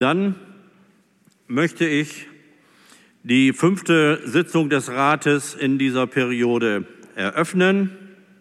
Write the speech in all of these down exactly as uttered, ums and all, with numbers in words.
Dann möchte ich die fünfte Sitzung des Rates in dieser Periode eröffnen.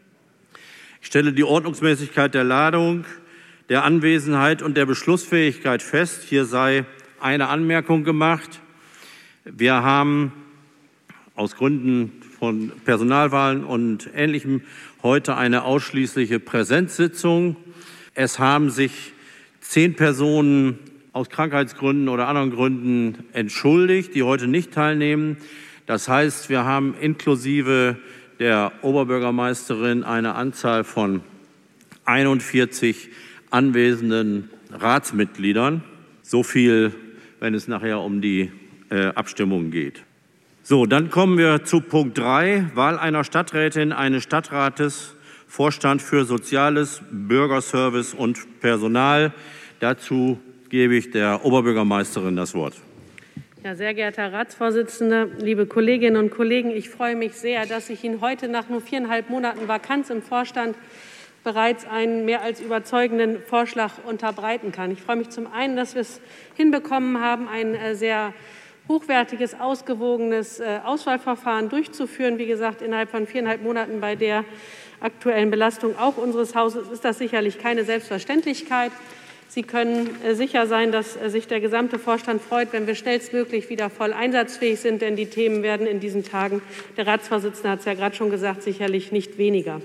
Ich stelle die Ordnungsmäßigkeit der Ladung, der Anwesenheit und der Beschlussfähigkeit fest. Hier sei eine Anmerkung gemacht. Wir haben aus Gründen von Personalwahlen und Ähnlichem heute eine ausschließliche Präsenzsitzung. Es haben sich zehn Personen aus Krankheitsgründen oder anderen Gründen entschuldigt, die heute nicht teilnehmen. Das heißt, wir haben inklusive der Oberbürgermeisterin eine Anzahl von einundvierzig anwesenden Ratsmitgliedern. So viel, wenn es nachher um die äh, Abstimmung geht. So, dann kommen wir zu Punkt drei, Wahl einer Stadträtin, eines Stadtrates, Vorstand für Soziales, Bürgerservice und Personal. Dazu gebe ich der Oberbürgermeisterin das Wort. Ja, sehr geehrter Herr Ratsvorsitzender, liebe Kolleginnen und Kollegen, ich freue mich sehr, dass ich Ihnen heute nach nur viereinhalb Monaten Vakanz im Vorstand bereits einen mehr als überzeugenden Vorschlag unterbreiten kann. Ich freue mich zum einen, dass wir es hinbekommen haben, ein sehr hochwertiges, ausgewogenes Auswahlverfahren durchzuführen. Wie gesagt, innerhalb von viereinhalb Monaten bei der aktuellen Belastung auch unseres Hauses ist das sicherlich keine Selbstverständlichkeit. Sie können sicher sein, dass sich der gesamte Vorstand freut, wenn wir schnellstmöglich wieder voll einsatzfähig sind, denn die Themen werden in diesen Tagen, der Ratsvorsitzende hat es ja gerade schon gesagt, sicherlich nicht weniger.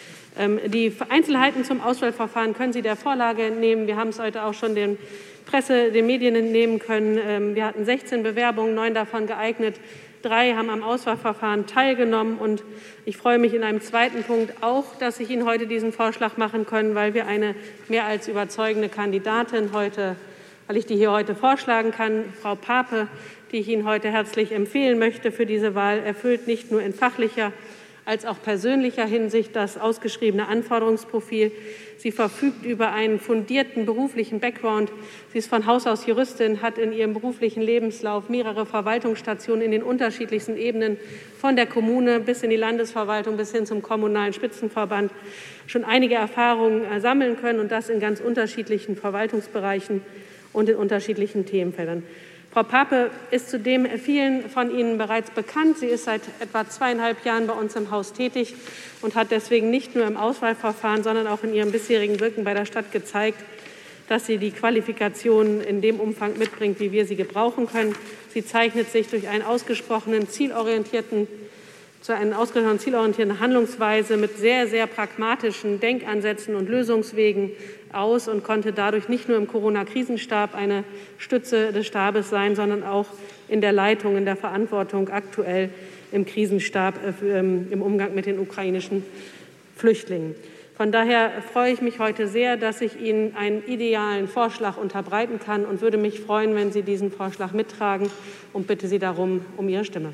Die Einzelheiten zum Auswahlverfahren können Sie der Vorlage entnehmen. Wir haben es heute auch schon den Presse, den Medien entnehmen können. Wir hatten sechzehn Bewerbungen, neun davon geeignet. Drei haben am Auswahlverfahren teilgenommen. Und ich freue mich in einem zweiten Punkt auch, dass ich Ihnen heute diesen Vorschlag machen können, weil wir eine mehr als überzeugende Kandidatin heute, weil ich die hier heute vorschlagen kann, Frau Pape, die ich Ihnen heute herzlich empfehlen möchte für diese Wahl, erfüllt nicht nur in fachlicher als auch persönlicher Hinsicht das ausgeschriebene Anforderungsprofil. Sie verfügt über einen fundierten beruflichen Background. Sie ist von Haus aus Juristin, hat in ihrem beruflichen Lebenslauf mehrere Verwaltungsstationen in den unterschiedlichsten Ebenen, von der Kommune bis in die Landesverwaltung bis hin zum kommunalen Spitzenverband, schon einige Erfahrungen sammeln können, und das in ganz unterschiedlichen Verwaltungsbereichen und in unterschiedlichen Themenfeldern. Frau Pape ist zudem vielen von Ihnen bereits bekannt. Sie ist seit etwa zweieinhalb Jahren bei uns im Haus tätig und hat deswegen nicht nur im Auswahlverfahren, sondern auch in ihrem bisherigen Wirken bei der Stadt gezeigt, dass sie die Qualifikationen in dem Umfang mitbringt, wie wir sie gebrauchen können. Sie zeichnet sich durch einen ausgesprochenen zielorientierten zu einer ausgesprochen zielorientierten Handlungsweise mit sehr, sehr pragmatischen Denkansätzen und Lösungswegen aus und konnte dadurch nicht nur im Corona-Krisenstab eine Stütze des Stabes sein, sondern auch in der Leitung, in der Verantwortung aktuell im Krisenstab äh, im Umgang mit den ukrainischen Flüchtlingen. Von daher freue ich mich heute sehr, dass ich Ihnen einen idealen Vorschlag unterbreiten kann und würde mich freuen, wenn Sie diesen Vorschlag mittragen, und bitte Sie darum um Ihre Stimme.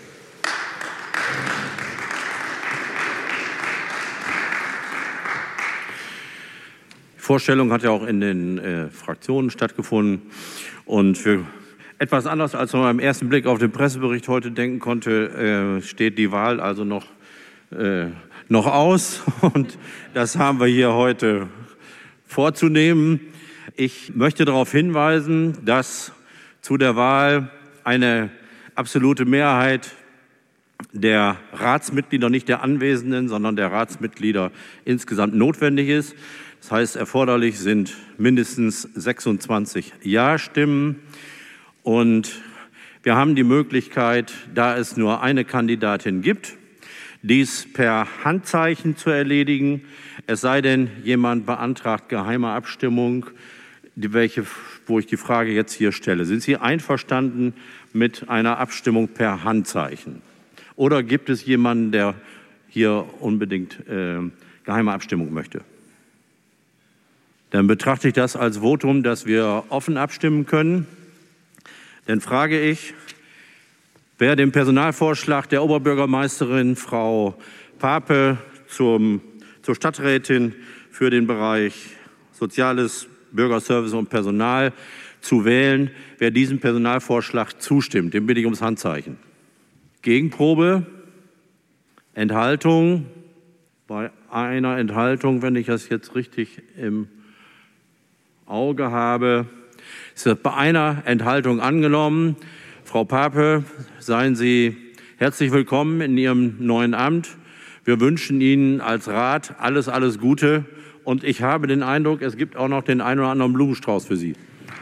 Die Vorstellung hat ja auch in den äh, Fraktionen stattgefunden. Und für etwas anders, als man beim ersten Blick auf den Pressebericht heute denken konnte, äh, steht die Wahl also noch, äh, noch aus. Und das haben wir hier heute vorzunehmen. Ich möchte darauf hinweisen, dass zu der Wahl eine absolute Mehrheit der Ratsmitglieder, nicht der Anwesenden, sondern der Ratsmitglieder insgesamt notwendig ist. Das heißt, erforderlich sind mindestens sechsundzwanzig Ja-Stimmen. Und wir haben die Möglichkeit, da es nur eine Kandidatin gibt, dies per Handzeichen zu erledigen. Es sei denn, jemand beantragt geheime Abstimmung, die welche, wo ich die Frage jetzt hier stelle. Sind Sie einverstanden mit einer Abstimmung per Handzeichen? Oder gibt es jemanden, der hier unbedingt äh, geheime Abstimmung möchte? Dann betrachte ich das als Votum, dass wir offen abstimmen können. Dann frage ich, wer dem Personalvorschlag der Oberbürgermeisterin Frau Pape zum, zur Stadträtin für den Bereich Soziales, Bürgerservice und Personal zu wählen, wer diesem Personalvorschlag zustimmt, dem bitte ich ums Handzeichen. Gegenprobe, Enthaltung, bei einer Enthaltung, wenn ich das jetzt richtig im Auge habe, Ist bei einer Enthaltung angenommen. Frau Pape, seien Sie herzlich willkommen in Ihrem neuen Amt. Wir wünschen Ihnen als Rat alles, alles Gute. Und ich habe den Eindruck, es gibt auch noch den einen oder anderen Blumenstrauß für Sie.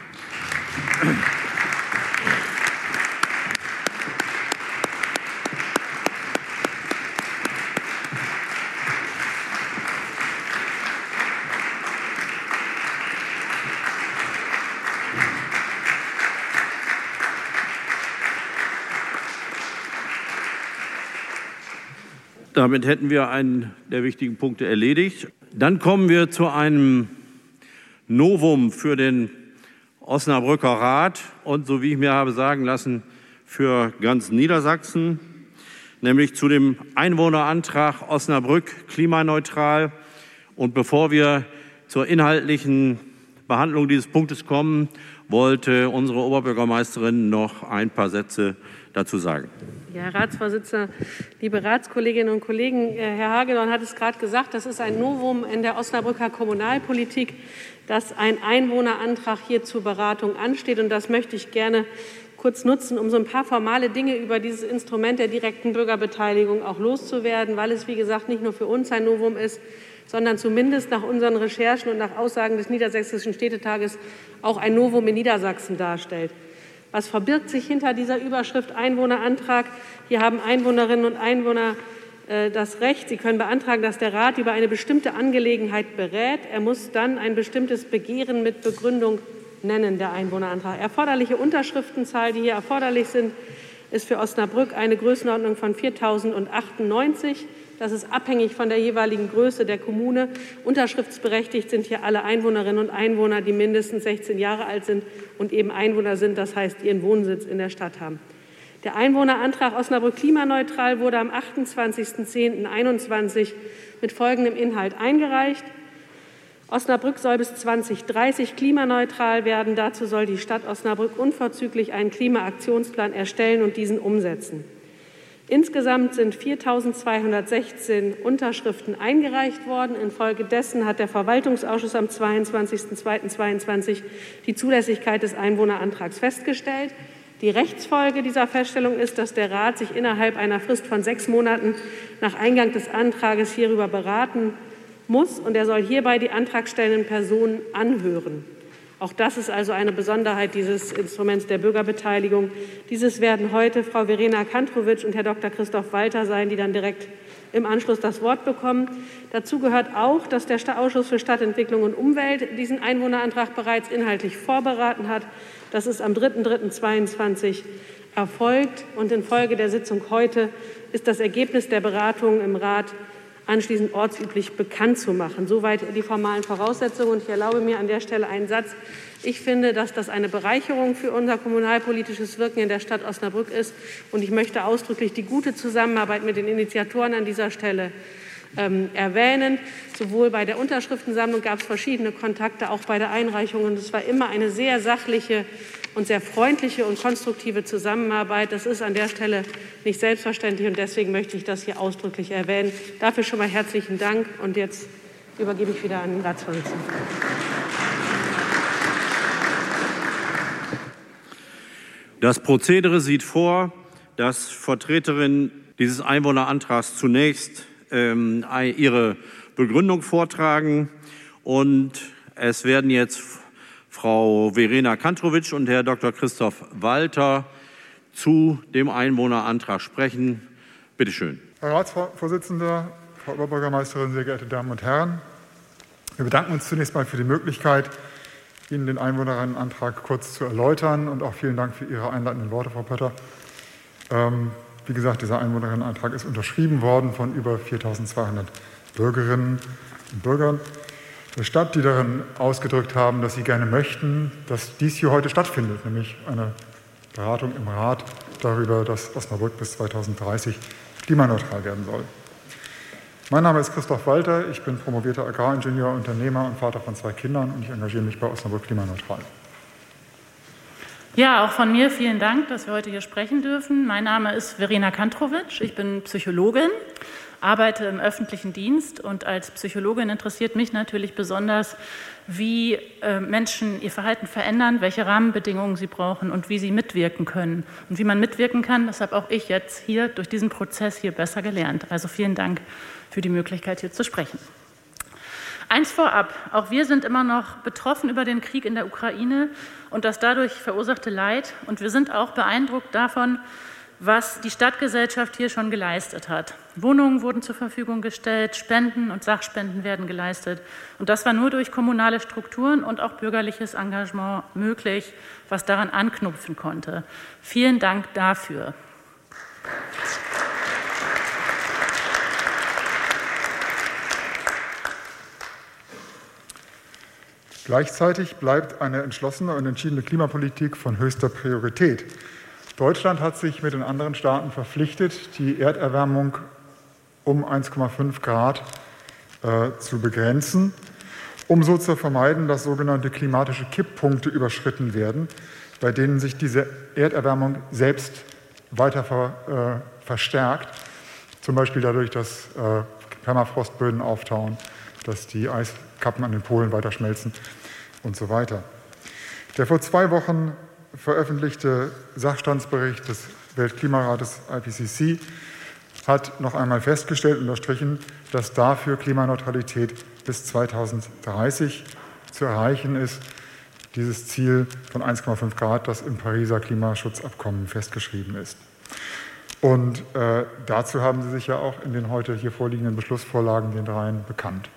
Damit hätten wir einen der wichtigen Punkte erledigt. Dann kommen wir zu einem Novum für den Osnabrücker Rat und, so wie ich mir habe sagen lassen, für ganz Niedersachsen, nämlich zu dem Einwohnerantrag Osnabrück klimaneutral. Und bevor wir zur inhaltlichen Behandlung dieses Punktes kommen, wollte unsere Oberbürgermeisterin noch ein paar Sätze dazu sagen. Ja, Herr Ratsvorsitzender, liebe Ratskolleginnen und Kollegen, Herr Hagedorn hat es gerade gesagt, das ist ein Novum in der Osnabrücker Kommunalpolitik, dass ein Einwohnerantrag hier zur Beratung ansteht. Und das möchte ich gerne kurz nutzen, um so ein paar formale Dinge über dieses Instrument der direkten Bürgerbeteiligung auch loszuwerden, weil es, wie gesagt, nicht nur für uns ein Novum ist, sondern zumindest nach unseren Recherchen und nach Aussagen des Niedersächsischen Städtetages auch ein Novum in Niedersachsen darstellt. Was verbirgt sich hinter dieser Überschrift Einwohnerantrag? Hier haben Einwohnerinnen und Einwohner äh, das Recht, sie können beantragen, dass der Rat über eine bestimmte Angelegenheit berät. Er muss dann ein bestimmtes Begehren mit Begründung nennen, der Einwohnerantrag. Erforderliche Unterschriftenzahl, die hier erforderlich sind, ist für Osnabrück eine Größenordnung von viertausendachtundneunzig. Das ist abhängig von der jeweiligen Größe der Kommune. Unterschriftsberechtigt sind hier alle Einwohnerinnen und Einwohner, die mindestens sechzehn Jahre alt sind und eben Einwohner sind, das heißt, ihren Wohnsitz in der Stadt haben. Der Einwohnerantrag Osnabrück klimaneutral wurde am achtundzwanzigsten zehnten einundzwanzig mit folgendem Inhalt eingereicht. Osnabrück soll bis zweitausenddreißig klimaneutral werden. Dazu soll die Stadt Osnabrück unverzüglich einen Klimaaktionsplan erstellen und diesen umsetzen. Insgesamt sind viertausendzweihundertsechzehn Unterschriften eingereicht worden. Infolgedessen hat der Verwaltungsausschuss am zweiundzwanzigsten zweiten zweiundzwanzig die Zulässigkeit des Einwohnerantrags festgestellt. Die Rechtsfolge dieser Feststellung ist, dass der Rat sich innerhalb einer Frist von sechs Monaten nach Eingang des Antrages hierüber beraten muss, und er soll hierbei die antragstellenden Personen anhören. Auch das ist also eine Besonderheit dieses Instruments der Bürgerbeteiligung. Dieses werden heute Frau Verena Kantrowitsch und Herr Doktor Christoph Walter sein, die dann direkt im Anschluss das Wort bekommen. Dazu gehört auch, dass der Ausschuss für Stadtentwicklung und Umwelt diesen Einwohnerantrag bereits inhaltlich vorberaten hat. Das ist am dritten dritten zweiundzwanzig erfolgt, und infolge der Sitzung heute ist das Ergebnis der Beratungen im Rat anschließend ortsüblich bekannt zu machen. Soweit die formalen Voraussetzungen. Und ich erlaube mir an der Stelle einen Satz. Ich finde, dass das eine Bereicherung für unser kommunalpolitisches Wirken in der Stadt Osnabrück ist. Und ich möchte ausdrücklich die gute Zusammenarbeit mit den Initiatoren an dieser Stelle ähm, erwähnen. Sowohl bei der Unterschriftensammlung gab es verschiedene Kontakte, auch bei der Einreichung. Und es war immer eine sehr sachliche und sehr freundliche und konstruktive Zusammenarbeit. Das ist an der Stelle nicht selbstverständlich, und deswegen möchte ich das hier ausdrücklich erwähnen. Dafür schon mal herzlichen Dank, und jetzt übergebe ich wieder an den Ratsvorsitzenden. Das Prozedere sieht vor, dass Vertreterinnen dieses Einwohnerantrags zunächst ähm, ihre Begründung vortragen, und es werden jetzt Frau Verena Kantrowitsch und Herr Doktor Christoph Walter zu dem Einwohnerantrag sprechen. Bitte schön. Herr Ratsvorsitzender, Frau Oberbürgermeisterin, sehr geehrte Damen und Herren! Wir bedanken uns zunächst mal für die Möglichkeit, Ihnen den Einwohnerantrag kurz zu erläutern, und auch vielen Dank für Ihre einleitenden Worte, Frau Pötter. Ähm, wie gesagt, dieser Einwohnerantrag ist unterschrieben worden von über viertausendzweihundert Bürgerinnen und Bürgern der Stadt, die darin ausgedrückt haben, dass sie gerne möchten, dass dies hier heute stattfindet, nämlich eine Beratung im Rat darüber, dass Osnabrück bis zweitausenddreißig klimaneutral werden soll. Mein Name ist Christoph Walter, ich bin promovierter Agraringenieur, Unternehmer und Vater von zwei Kindern, und ich engagiere mich bei Osnabrück klimaneutral. Ja, auch von mir vielen Dank, dass wir heute hier sprechen dürfen. Mein Name ist Verena Kantrowitsch, ich bin Psychologin, arbeite im öffentlichen Dienst und als Psychologin interessiert mich natürlich besonders, wie äh, Menschen ihr Verhalten verändern, welche Rahmenbedingungen sie brauchen und wie sie mitwirken können. Und wie man mitwirken kann, das habe auch ich jetzt hier durch diesen Prozess hier besser gelernt. Also vielen Dank für die Möglichkeit, hier zu sprechen. Eins vorab, auch wir sind immer noch betroffen über den Krieg in der Ukraine und das dadurch verursachte Leid. Und wir sind auch beeindruckt davon, was die Stadtgesellschaft hier schon geleistet hat. Wohnungen wurden zur Verfügung gestellt, Spenden und Sachspenden werden geleistet. Und das war nur durch kommunale Strukturen und auch bürgerliches Engagement möglich, was daran anknüpfen konnte. Vielen Dank dafür. Gleichzeitig bleibt eine entschlossene und entschiedene Klimapolitik von höchster Priorität. Deutschland hat sich mit den anderen Staaten verpflichtet, die Erderwärmung um eins Komma fünf Grad äh, zu begrenzen, um so zu vermeiden, dass sogenannte klimatische Kipppunkte überschritten werden, bei denen sich diese Erderwärmung selbst weiter ver, äh, verstärkt, zum Beispiel dadurch, dass äh, Permafrostböden auftauen, dass die Eiskappen an den Polen weiter schmelzen und so weiter. Der vor zwei Wochen veröffentlichte Sachstandsbericht des Weltklimarates I P C C hat noch einmal festgestellt und unterstrichen, dass dafür Klimaneutralität bis zweitausenddreißig zu erreichen ist, dieses Ziel von eins Komma fünf Grad, das im Pariser Klimaschutzabkommen festgeschrieben ist. Und äh, dazu haben Sie sich ja auch in den heute hier vorliegenden Beschlussvorlagen, den dreien, bekannt.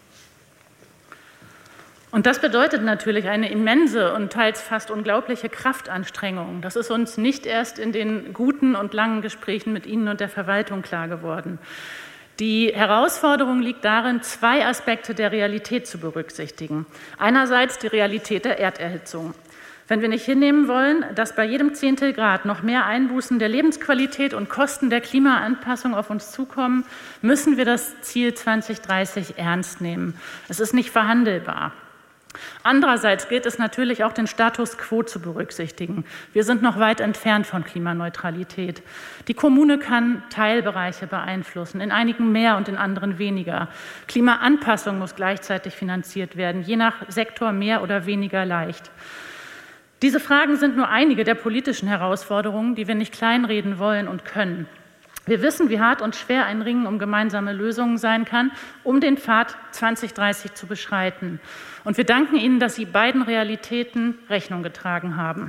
Und das bedeutet natürlich eine immense und teils fast unglaubliche Kraftanstrengung. Das ist uns nicht erst in den guten und langen Gesprächen mit Ihnen und der Verwaltung klar geworden. Die Herausforderung liegt darin, zwei Aspekte der Realität zu berücksichtigen. Einerseits die Realität der Erderhitzung. Wenn wir nicht hinnehmen wollen, dass bei jedem Zehntel Grad noch mehr Einbußen der Lebensqualität und Kosten der Klimaanpassung auf uns zukommen, müssen wir das Ziel zweitausenddreißig ernst nehmen. Es ist nicht verhandelbar. Andererseits gilt es natürlich auch, den Status quo zu berücksichtigen. Wir sind noch weit entfernt von Klimaneutralität. Die Kommune kann Teilbereiche beeinflussen, in einigen mehr und in anderen weniger. Klimaanpassung muss gleichzeitig finanziert werden, je nach Sektor mehr oder weniger leicht. Diese Fragen sind nur einige der politischen Herausforderungen, die wir nicht kleinreden wollen und können. Wir wissen, wie hart und schwer ein Ringen um gemeinsame Lösungen sein kann, um den Pfad zweitausenddreißig zu beschreiten. Und wir danken Ihnen, dass Sie beiden Realitäten Rechnung getragen haben.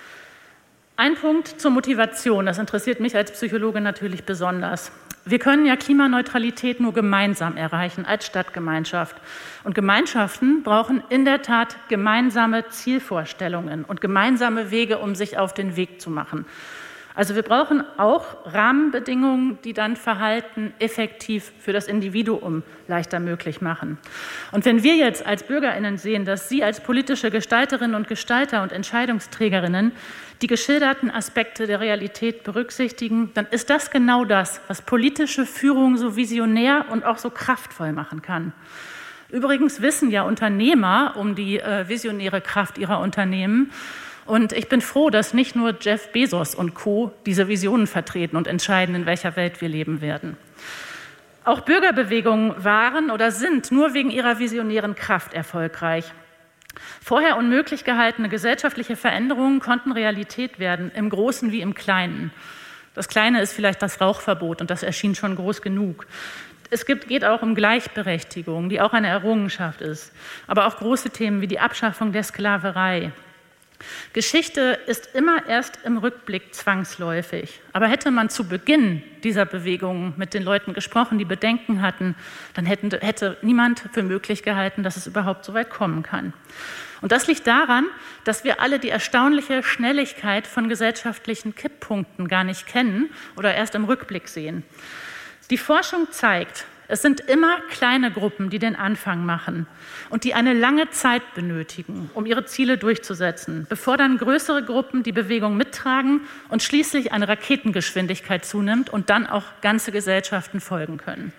Ein Punkt zur Motivation, das interessiert mich als Psychologe natürlich besonders. Wir können ja Klimaneutralität nur gemeinsam erreichen, als Stadtgemeinschaft. Und Gemeinschaften brauchen in der Tat gemeinsame Zielvorstellungen und gemeinsame Wege, um sich auf den Weg zu machen. Also wir brauchen auch Rahmenbedingungen, die dann Verhalten effektiv für das Individuum leichter möglich machen. Und wenn wir jetzt als BürgerInnen sehen, dass Sie als politische Gestalterinnen und Gestalter und Entscheidungsträgerinnen die geschilderten Aspekte der Realität berücksichtigen, dann ist das genau das, was politische Führung so visionär und auch so kraftvoll machen kann. Übrigens wissen ja Unternehmer um die äh, visionäre Kraft ihrer Unternehmen. Und ich bin froh, dass nicht nur Jeff Bezos und Co. diese Visionen vertreten und entscheiden, in welcher Welt wir leben werden. Auch Bürgerbewegungen waren oder sind nur wegen ihrer visionären Kraft erfolgreich. Vorher unmöglich gehaltene gesellschaftliche Veränderungen konnten Realität werden, im Großen wie im Kleinen. Das Kleine ist vielleicht das Rauchverbot und das erschien schon groß genug. Es gibt, geht auch um Gleichberechtigung, die auch eine Errungenschaft ist, aber auch große Themen wie die Abschaffung der Sklaverei. Geschichte ist immer erst im Rückblick zwangsläufig. Aber hätte man zu Beginn dieser Bewegung mit den Leuten gesprochen, die Bedenken hatten, dann hätten, hätte niemand für möglich gehalten, dass es überhaupt so weit kommen kann. Und das liegt daran, dass wir alle die erstaunliche Schnelligkeit von gesellschaftlichen Kipppunkten gar nicht kennen oder erst im Rückblick sehen. Die Forschung zeigt, es sind immer kleine Gruppen, die den Anfang machen und die eine lange Zeit benötigen, um ihre Ziele durchzusetzen, bevor dann größere Gruppen die Bewegung mittragen und schließlich eine Raketengeschwindigkeit zunimmt und dann auch ganze Gesellschaften folgen können.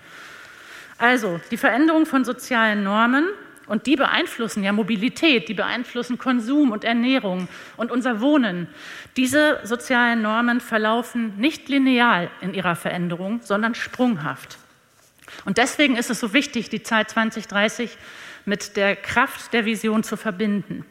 Also die Veränderung von sozialen Normen, und die beeinflussen ja Mobilität, die beeinflussen Konsum und Ernährung und unser Wohnen. Diese sozialen Normen verlaufen nicht linear in ihrer Veränderung, sondern sprunghaft. Und deswegen ist es so wichtig, die Zeit zwanzig dreißig mit der Kraft der Vision zu verbinden.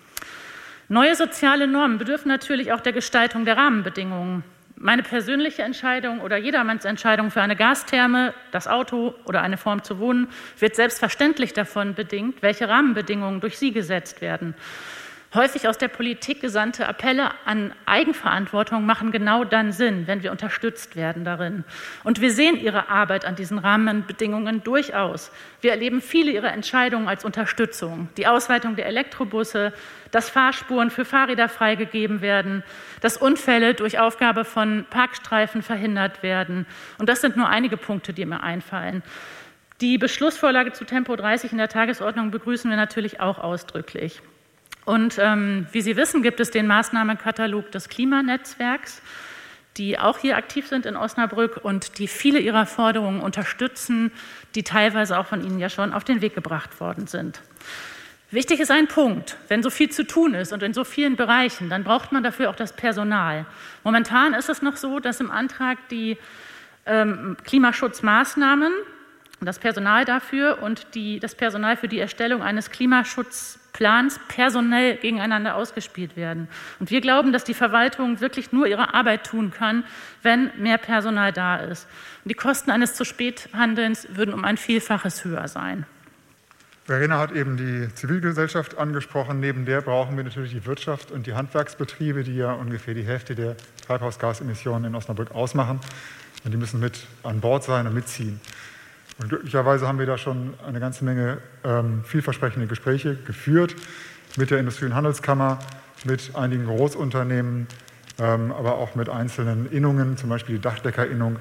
Neue soziale Normen bedürfen natürlich auch der Gestaltung der Rahmenbedingungen. Meine persönliche Entscheidung oder jedermanns Entscheidung für eine Gastherme, das Auto oder eine Form zu wohnen, wird selbstverständlich davon bedingt, welche Rahmenbedingungen durch sie gesetzt werden. Häufig aus der Politik gesandte Appelle an Eigenverantwortung machen genau dann Sinn, wenn wir unterstützt werden darin. Und wir sehen ihre Arbeit an diesen Rahmenbedingungen durchaus. Wir erleben viele ihrer Entscheidungen als Unterstützung. Die Ausweitung der Elektrobusse, dass Fahrspuren für Fahrräder freigegeben werden, dass Unfälle durch Aufgabe von Parkstreifen verhindert werden. Und das sind nur einige Punkte, die mir einfallen. Die Beschlussvorlage zu Tempo dreißig in der Tagesordnung begrüßen wir natürlich auch ausdrücklich. Und ähm, wie Sie wissen, gibt es den Maßnahmenkatalog des Klimanetzwerks, die auch hier aktiv sind in Osnabrück und die viele ihrer Forderungen unterstützen, die teilweise auch von Ihnen ja schon auf den Weg gebracht worden sind. Wichtig ist ein Punkt: Wenn so viel zu tun ist und in so vielen Bereichen, dann braucht man dafür auch das Personal. Momentan ist es noch so, dass im Antrag die ähm, Klimaschutzmaßnahmen, das Personal dafür und die, das Personal für die Erstellung eines Klimaschutzplans personell gegeneinander ausgespielt werden. Und wir glauben, dass die Verwaltung wirklich nur ihre Arbeit tun kann, wenn mehr Personal da ist. Und die Kosten eines zu spät Handelns würden um ein Vielfaches höher sein. Verena hat eben die Zivilgesellschaft angesprochen. Neben der brauchen wir natürlich die Wirtschaft und die Handwerksbetriebe, die ja ungefähr die Hälfte der Treibhausgasemissionen in Osnabrück ausmachen. Und die müssen mit an Bord sein und mitziehen. Und glücklicherweise haben wir da schon eine ganze Menge ähm, vielversprechende Gespräche geführt mit der Industrie- und Handelskammer, mit einigen Großunternehmen, ähm, aber auch mit einzelnen Innungen, zum Beispiel die Dachdeckerinnung,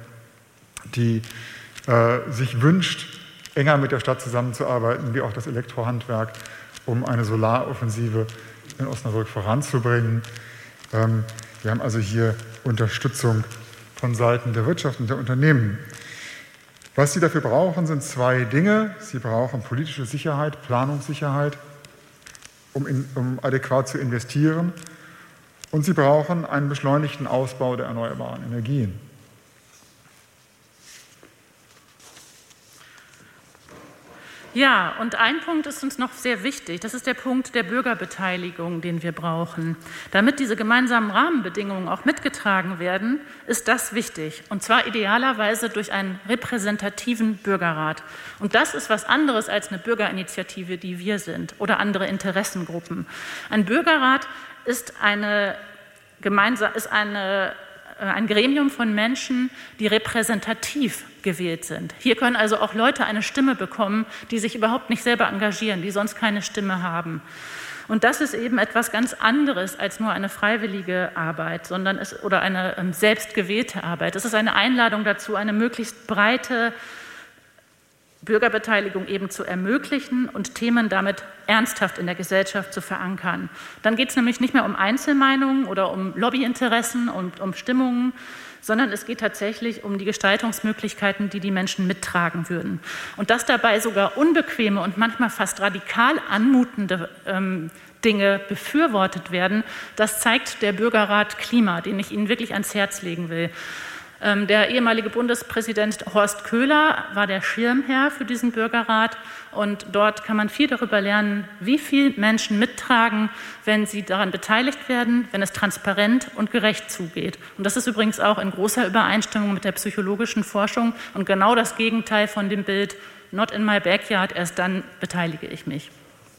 die äh, sich wünscht, enger mit der Stadt zusammenzuarbeiten, wie auch das Elektrohandwerk, um eine Solaroffensive in Osnabrück voranzubringen. Ähm, wir haben also hier Unterstützung von Seiten der Wirtschaft und der Unternehmen. Was Sie dafür brauchen, sind zwei Dinge. Sie brauchen politische Sicherheit, Planungssicherheit, um, in, um adäquat zu investieren. Und Sie brauchen einen beschleunigten Ausbau der erneuerbaren Energien. Ja, und ein Punkt ist uns noch sehr wichtig. Das ist der Punkt der Bürgerbeteiligung, den wir brauchen. Damit diese gemeinsamen Rahmenbedingungen auch mitgetragen werden, ist das wichtig. Und zwar idealerweise durch einen repräsentativen Bürgerrat. Und das ist was anderes als eine Bürgerinitiative, die wir sind, oder andere Interessengruppen. Ein Bürgerrat ist, eine, gemeinsam, ist eine, ein Gremium von Menschen, die repräsentativ gewählt sind. Hier können also auch Leute eine Stimme bekommen, die sich überhaupt nicht selber engagieren, die sonst keine Stimme haben. Und das ist eben etwas ganz anderes als nur eine freiwillige Arbeit, sondern es, oder eine ähm, selbst gewählte Arbeit. Es ist eine Einladung dazu, eine möglichst breite Bürgerbeteiligung eben zu ermöglichen und Themen damit ernsthaft in der Gesellschaft zu verankern. Dann geht es nämlich nicht mehr um Einzelmeinungen oder um Lobbyinteressen und um Stimmungen, sondern es geht tatsächlich um die Gestaltungsmöglichkeiten, die die Menschen mittragen würden. Und dass dabei sogar unbequeme und manchmal fast radikal anmutende ähm, Dinge befürwortet werden, das zeigt der Bürgerrat Klima, den ich Ihnen wirklich ans Herz legen will. Ähm, der ehemalige Bundespräsident Horst Köhler war der Schirmherr für diesen Bürgerrat und dort kann man viel darüber lernen, wie viel Menschen mittragen, wenn sie daran beteiligt werden, wenn es transparent und gerecht zugeht. Und das ist übrigens auch in großer Übereinstimmung mit der psychologischen Forschung und genau das Gegenteil von dem Bild "Not in my backyard, erst dann beteilige ich mich".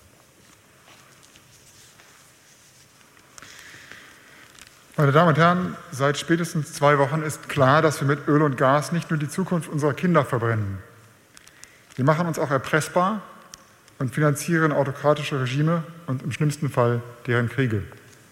Meine Damen und Herren, seit spätestens zwei Wochen ist klar, dass wir mit Öl und Gas nicht nur die Zukunft unserer Kinder verbrennen. Wir machen uns auch erpressbar und finanzieren autokratische Regime und im schlimmsten Fall deren Kriege.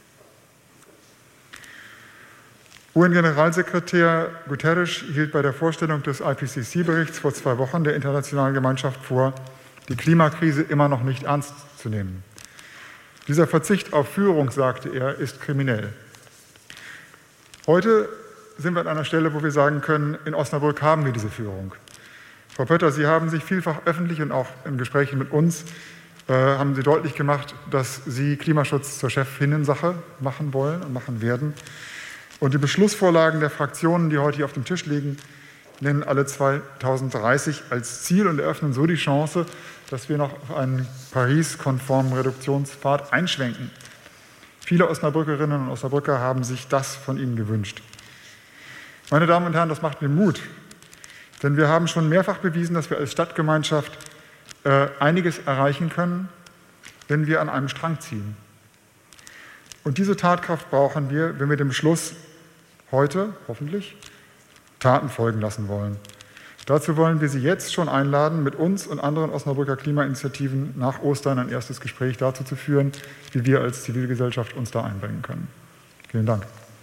U N-Generalsekretär Guterres hielt bei der Vorstellung des I P C C-Berichts vor zwei Wochen der internationalen Gemeinschaft vor, die Klimakrise immer noch nicht ernst zu nehmen. Dieser Verzicht auf Führung, sagte er, ist kriminell. Heute sind wir an einer Stelle, wo wir sagen können, in Osnabrück haben wir diese Führung. Frau Pötter, Sie haben sich vielfach öffentlich und auch in Gesprächen mit uns, äh, haben Sie deutlich gemacht, dass Sie Klimaschutz zur Chefinnensache machen wollen und machen werden. Und die Beschlussvorlagen der Fraktionen, die heute hier auf dem Tisch liegen, nennen alle zweitausenddreißig als Ziel und eröffnen so die Chance, dass wir noch auf einen Paris-konformen Reduktionspfad einschwenken. Viele Osnabrückerinnen und Osnabrücker haben sich das von Ihnen gewünscht. Meine Damen und Herren, das macht mir Mut, denn wir haben schon mehrfach bewiesen, dass wir als Stadtgemeinschaft äh, einiges erreichen können, wenn wir an einem Strang ziehen. Und diese Tatkraft brauchen wir, wenn wir dem Beschluss heute, hoffentlich, Taten folgen lassen wollen. Dazu wollen wir Sie jetzt schon einladen, mit uns und anderen Osnabrücker Klimainitiativen nach Ostern ein erstes Gespräch dazu zu führen, wie wir als Zivilgesellschaft uns da einbringen können. Vielen Dank.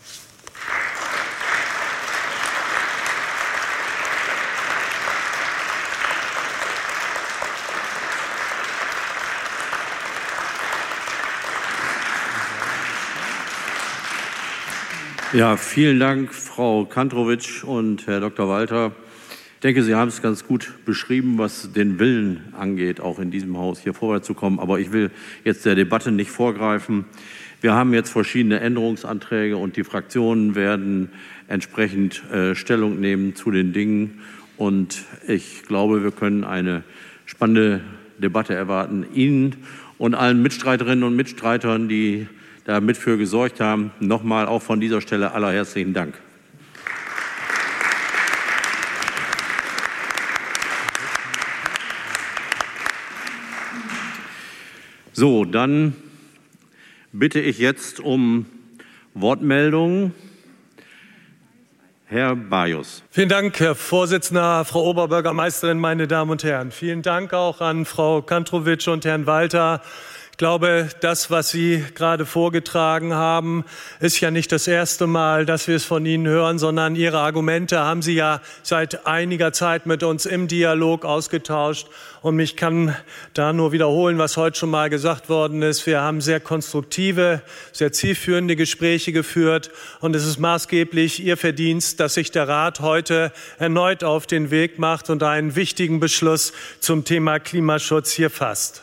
Ja, vielen Dank, Frau Kantrowitsch und Herr Doktor Walter. Ich denke, Sie haben es ganz gut beschrieben, was den Willen angeht, auch in diesem Haus hier vorwärts zu kommen. Aber ich will jetzt der Debatte nicht vorgreifen. Wir haben jetzt verschiedene Änderungsanträge und die Fraktionen werden entsprechend äh, Stellung nehmen zu den Dingen. Und ich glaube, wir können eine spannende Debatte erwarten. Ihnen und allen Mitstreiterinnen und Mitstreitern, die da mit für gesorgt haben, nochmal auch von dieser Stelle allerherzlichen Dank. So, dann bitte ich jetzt um Wortmeldungen. Herr Bajus. Vielen Dank, Herr Vorsitzender, Frau Oberbürgermeisterin, meine Damen und Herren. Vielen Dank auch an Frau Kantrowitsch und Herrn Walter. Ich glaube, das, was Sie gerade vorgetragen haben, ist ja nicht das erste Mal, dass wir es von Ihnen hören, sondern Ihre Argumente haben Sie ja seit einiger Zeit mit uns im Dialog ausgetauscht. Und ich kann da nur wiederholen, was heute schon mal gesagt worden ist. Wir haben sehr konstruktive, sehr zielführende Gespräche geführt. Und es ist maßgeblich Ihr Verdienst, dass sich der Rat heute erneut auf den Weg macht und einen wichtigen Beschluss zum Thema Klimaschutz hier fasst.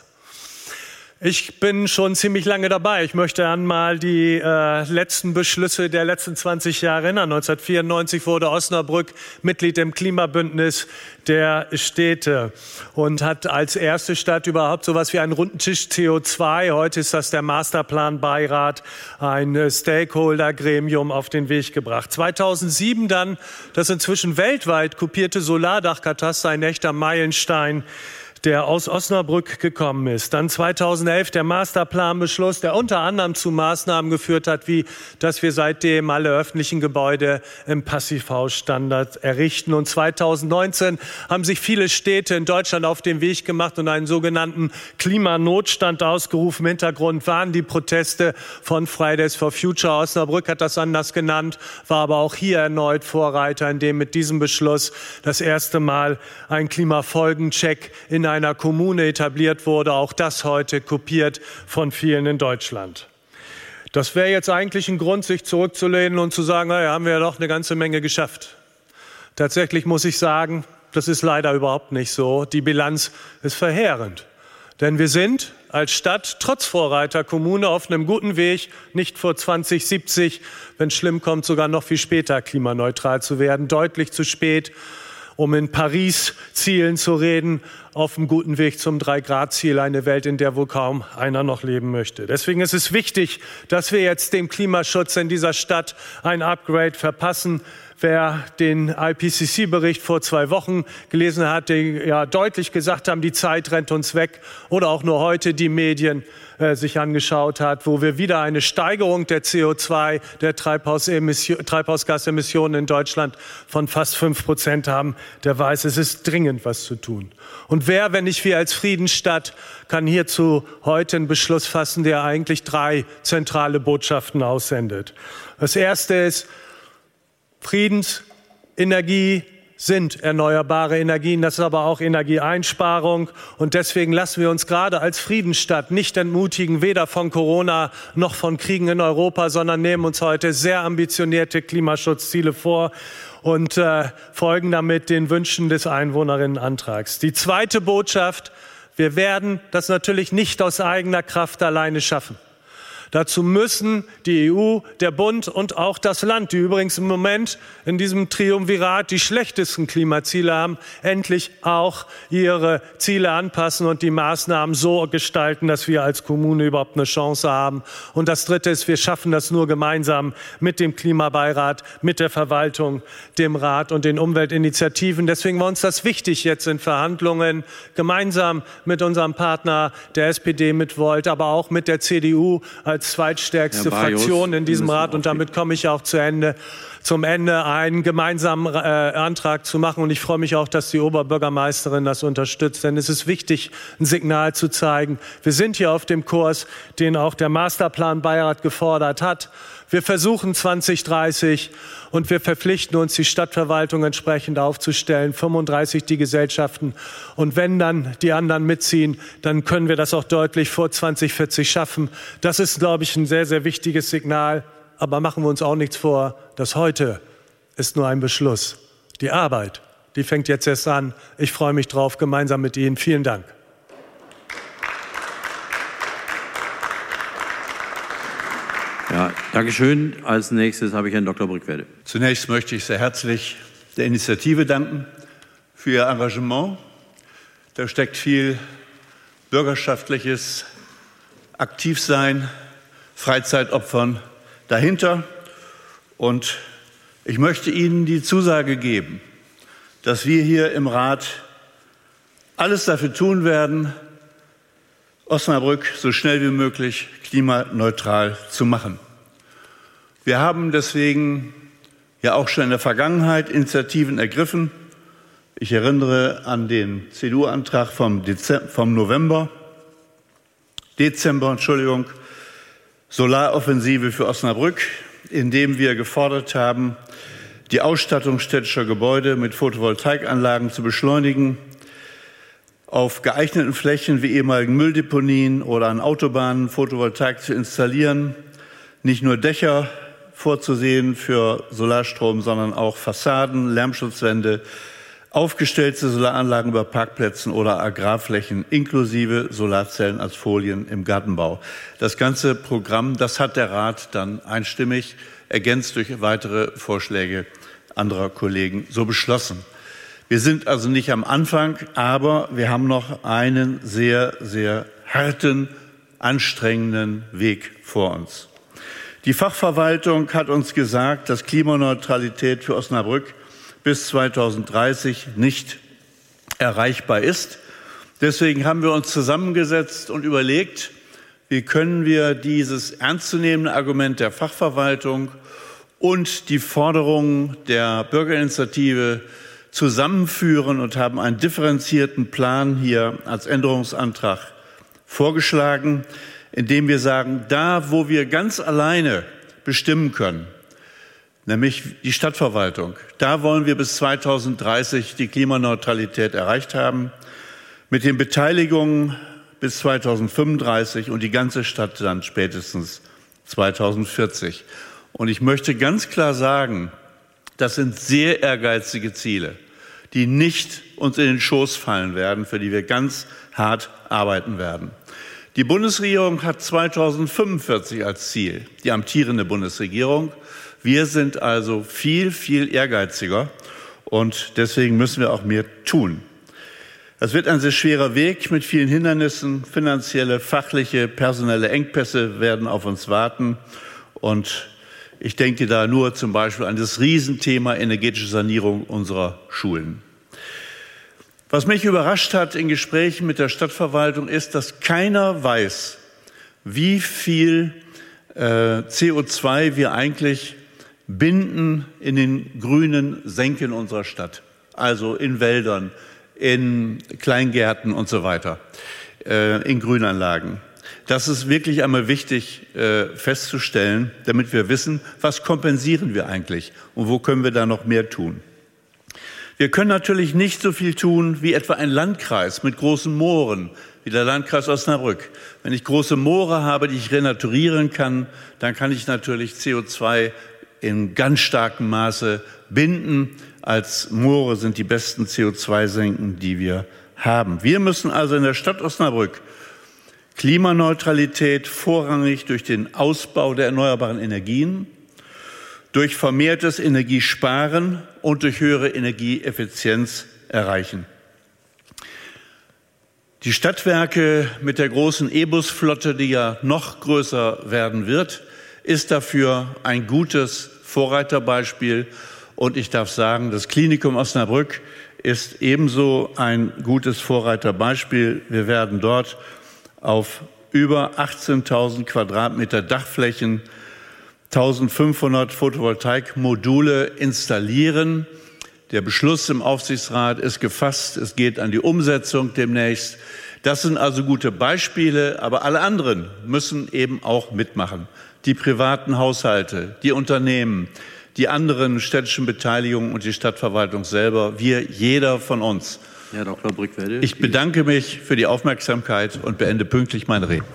Ich bin schon ziemlich lange dabei. Ich möchte einmal die äh, letzten Beschlüsse der letzten zwanzig Jahre erinnern. neunzehnhundertvierundneunzig wurde Osnabrück Mitglied im Klimabündnis der Städte und hat als erste Stadt überhaupt so etwas wie einen runden Tisch C O zwei. Heute ist das der Masterplanbeirat, ein Stakeholder-Gremium auf den Weg gebracht. zweitausendsieben dann das inzwischen weltweit kopierte Solardachkataster, ein echter Meilenstein, der aus Osnabrück gekommen ist. Dann zweitausendelf der Masterplanbeschluss, der unter anderem zu Maßnahmen geführt hat, wie dass wir seitdem alle öffentlichen Gebäude im Passivhausstandard errichten. Und zweitausendneunzehn haben sich viele Städte in Deutschland auf den Weg gemacht und einen sogenannten Klimanotstand ausgerufen. Im Hintergrund waren die Proteste von Fridays for Future. Osnabrück hat das anders genannt, war aber auch hier erneut Vorreiter, indem mit diesem Beschluss das erste Mal ein Klimafolgencheck in einer Kommune etabliert wurde, auch das heute kopiert von vielen in Deutschland. Das wäre jetzt eigentlich ein Grund, sich zurückzulehnen und zu sagen, naja, haben wir ja doch eine ganze Menge geschafft. Tatsächlich muss ich sagen, das ist leider überhaupt nicht so. Die Bilanz ist verheerend. Denn wir sind als Stadt trotz Vorreiterkommune auf einem guten Weg, nicht vor zwanzig siebzig, wenn es schlimm kommt, sogar noch viel später klimaneutral zu werden, deutlich zu spät, um in Paris Zielen zu reden, auf einem guten Weg zum drei Grad Ziel, eine Welt, in der wohl kaum einer noch leben möchte. Deswegen ist es wichtig, dass wir jetzt dem Klimaschutz in dieser Stadt ein Upgrade verpassen. Wer den I P C C-Bericht vor zwei Wochen gelesen hat, die ja deutlich gesagt haben, die Zeit rennt uns weg, oder auch nur heute die Medien äh, sich angeschaut hat, wo wir wieder eine Steigerung der C O zwei, der Treibhausgasemissionen in Deutschland von fast fünf Prozent haben, der weiß, es ist dringend was zu tun. Und wer, wenn nicht wir als Friedensstadt, kann hierzu heute einen Beschluss fassen, der eigentlich drei zentrale Botschaften aussendet. Das erste ist, Friedensenergie sind erneuerbare Energien, das ist aber auch Energieeinsparung. Und deswegen lassen wir uns gerade als Friedensstadt nicht entmutigen, weder von Corona noch von Kriegen in Europa, sondern nehmen uns heute sehr ambitionierte Klimaschutzziele vor und äh, folgen damit den Wünschen des Einwohnerinnenantrags. Die zweite Botschaft, wir werden das natürlich nicht aus eigener Kraft alleine schaffen. Dazu müssen die E U, der Bund und auch das Land, die übrigens im Moment in diesem Triumvirat die schlechtesten Klimaziele haben, endlich auch ihre Ziele anpassen und die Maßnahmen so gestalten, dass wir als Kommune überhaupt eine Chance haben. Und das Dritte ist, wir schaffen das nur gemeinsam mit dem Klimabeirat, mit der Verwaltung, dem Rat und den Umweltinitiativen. Deswegen war uns das wichtig, jetzt in Verhandlungen gemeinsam mit unserem Partner der S P D, mit Volt, aber auch mit der C D U als zweitstärkste Fraktion in diesem Rat, und damit komme ich auch zu Ende, zum Ende einen gemeinsamen äh, Antrag zu machen. Und ich freue mich auch, dass die Oberbürgermeisterin das unterstützt, denn es ist wichtig, ein Signal zu zeigen. Wir sind hier auf dem Kurs, den auch der Masterplan Beirat gefordert hat. Wir versuchen zwanzig dreißig und wir verpflichten uns, die Stadtverwaltung entsprechend aufzustellen, fünfunddreißig die Gesellschaften. Und wenn dann die anderen mitziehen, dann können wir das auch deutlich vor zwanzig vierzig schaffen. Das ist, glaube ich, ein sehr, sehr wichtiges Signal. Aber machen wir uns auch nichts vor, das heute ist nur ein Beschluss. Die Arbeit, die fängt jetzt erst an. Ich freue mich drauf, gemeinsam mit Ihnen. Vielen Dank. Ja, Dankeschön. Als nächstes habe ich Herrn Doktor Brickwede. Zunächst möchte ich sehr herzlich der Initiative danken für Ihr Engagement. Da steckt viel bürgerschaftliches Aktivsein, Freizeitopfern dahinter. Und ich möchte Ihnen die Zusage geben, dass wir hier im Rat alles dafür tun werden, Osnabrück so schnell wie möglich klimaneutral zu machen. Wir haben deswegen ja auch schon in der Vergangenheit Initiativen ergriffen. Ich erinnere an den C D U-Antrag vom, Dezember, vom November, Dezember, Entschuldigung, Solaroffensive für Osnabrück, in dem wir gefordert haben, die Ausstattung städtischer Gebäude mit Photovoltaikanlagen zu beschleunigen, auf geeigneten Flächen wie ehemaligen Mülldeponien oder an Autobahnen Photovoltaik zu installieren, nicht nur Dächer vorzusehen für Solarstrom, sondern auch Fassaden, Lärmschutzwände, aufgestellte Solaranlagen über Parkplätzen oder Agrarflächen inklusive Solarzellen als Folien im Gartenbau. Das ganze Programm, das hat der Rat dann einstimmig, ergänzt durch weitere Vorschläge anderer Kollegen, so beschlossen. Wir sind also nicht am Anfang, aber wir haben noch einen sehr, sehr harten, anstrengenden Weg vor uns. Die Fachverwaltung hat uns gesagt, dass Klimaneutralität für Osnabrück bis zweitausenddreißig nicht erreichbar ist. Deswegen haben wir uns zusammengesetzt und überlegt, wie können wir dieses ernstzunehmende Argument der Fachverwaltung und die Forderungen der Bürgerinitiative zusammenführen und haben einen differenzierten Plan hier als Änderungsantrag vorgeschlagen, indem wir sagen, da, wo wir ganz alleine bestimmen können, nämlich die Stadtverwaltung, da wollen wir bis zweitausenddreißig die Klimaneutralität erreicht haben, mit den Beteiligungen bis zweitausendfünfunddreißig und die ganze Stadt dann spätestens zweitausendvierzig. Und ich möchte ganz klar sagen, das sind sehr ehrgeizige Ziele, die nicht uns in den Schoß fallen werden, für die wir ganz hart arbeiten werden. Die Bundesregierung hat zweitausendfünfundvierzig als Ziel, die amtierende Bundesregierung. Wir sind also viel, viel ehrgeiziger und deswegen müssen wir auch mehr tun. Es wird ein sehr schwerer Weg mit vielen Hindernissen. Finanzielle, fachliche, personelle Engpässe werden auf uns warten. Und ich denke da nur zum Beispiel an das Riesenthema energetische Sanierung unserer Schulen. Was mich überrascht hat in Gesprächen mit der Stadtverwaltung ist, dass keiner weiß, wie viel äh, C O zwei wir eigentlich binden in den grünen Senken unserer Stadt, also in Wäldern, in Kleingärten und so weiter, äh, in Grünanlagen. Das ist wirklich einmal wichtig äh, festzustellen, damit wir wissen, was kompensieren wir eigentlich und wo können wir da noch mehr tun. Wir können natürlich nicht so viel tun wie etwa ein Landkreis mit großen Mooren, wie der Landkreis Osnabrück. Wenn ich große Moore habe, die ich renaturieren kann, dann kann ich natürlich C O zwei in ganz starkem Maße binden. Als Moore sind die besten C O zwei Senken, die wir haben. Wir müssen also in der Stadt Osnabrück Klimaneutralität vorrangig durch den Ausbau der erneuerbaren Energien, durch vermehrtes Energiesparen und durch höhere Energieeffizienz erreichen. Die Stadtwerke mit der großen E-Bus-Flotte, die ja noch größer werden wird, ist dafür ein gutes Vorreiterbeispiel. Und ich darf sagen, das Klinikum Osnabrück ist ebenso ein gutes Vorreiterbeispiel. Wir werden dort auf über achtzehntausend Quadratmeter Dachflächen eintausendfünfhundert Photovoltaikmodule installieren. Der Beschluss im Aufsichtsrat ist gefasst. Es geht an die Umsetzung demnächst. Das sind also gute Beispiele, aber alle anderen müssen eben auch mitmachen. Die privaten Haushalte, die Unternehmen, die anderen städtischen Beteiligungen und die Stadtverwaltung selber, wir, jeder von uns. Herr Doktor Brickwedel. Ich bedanke mich für die Aufmerksamkeit und beende pünktlich meine Rede.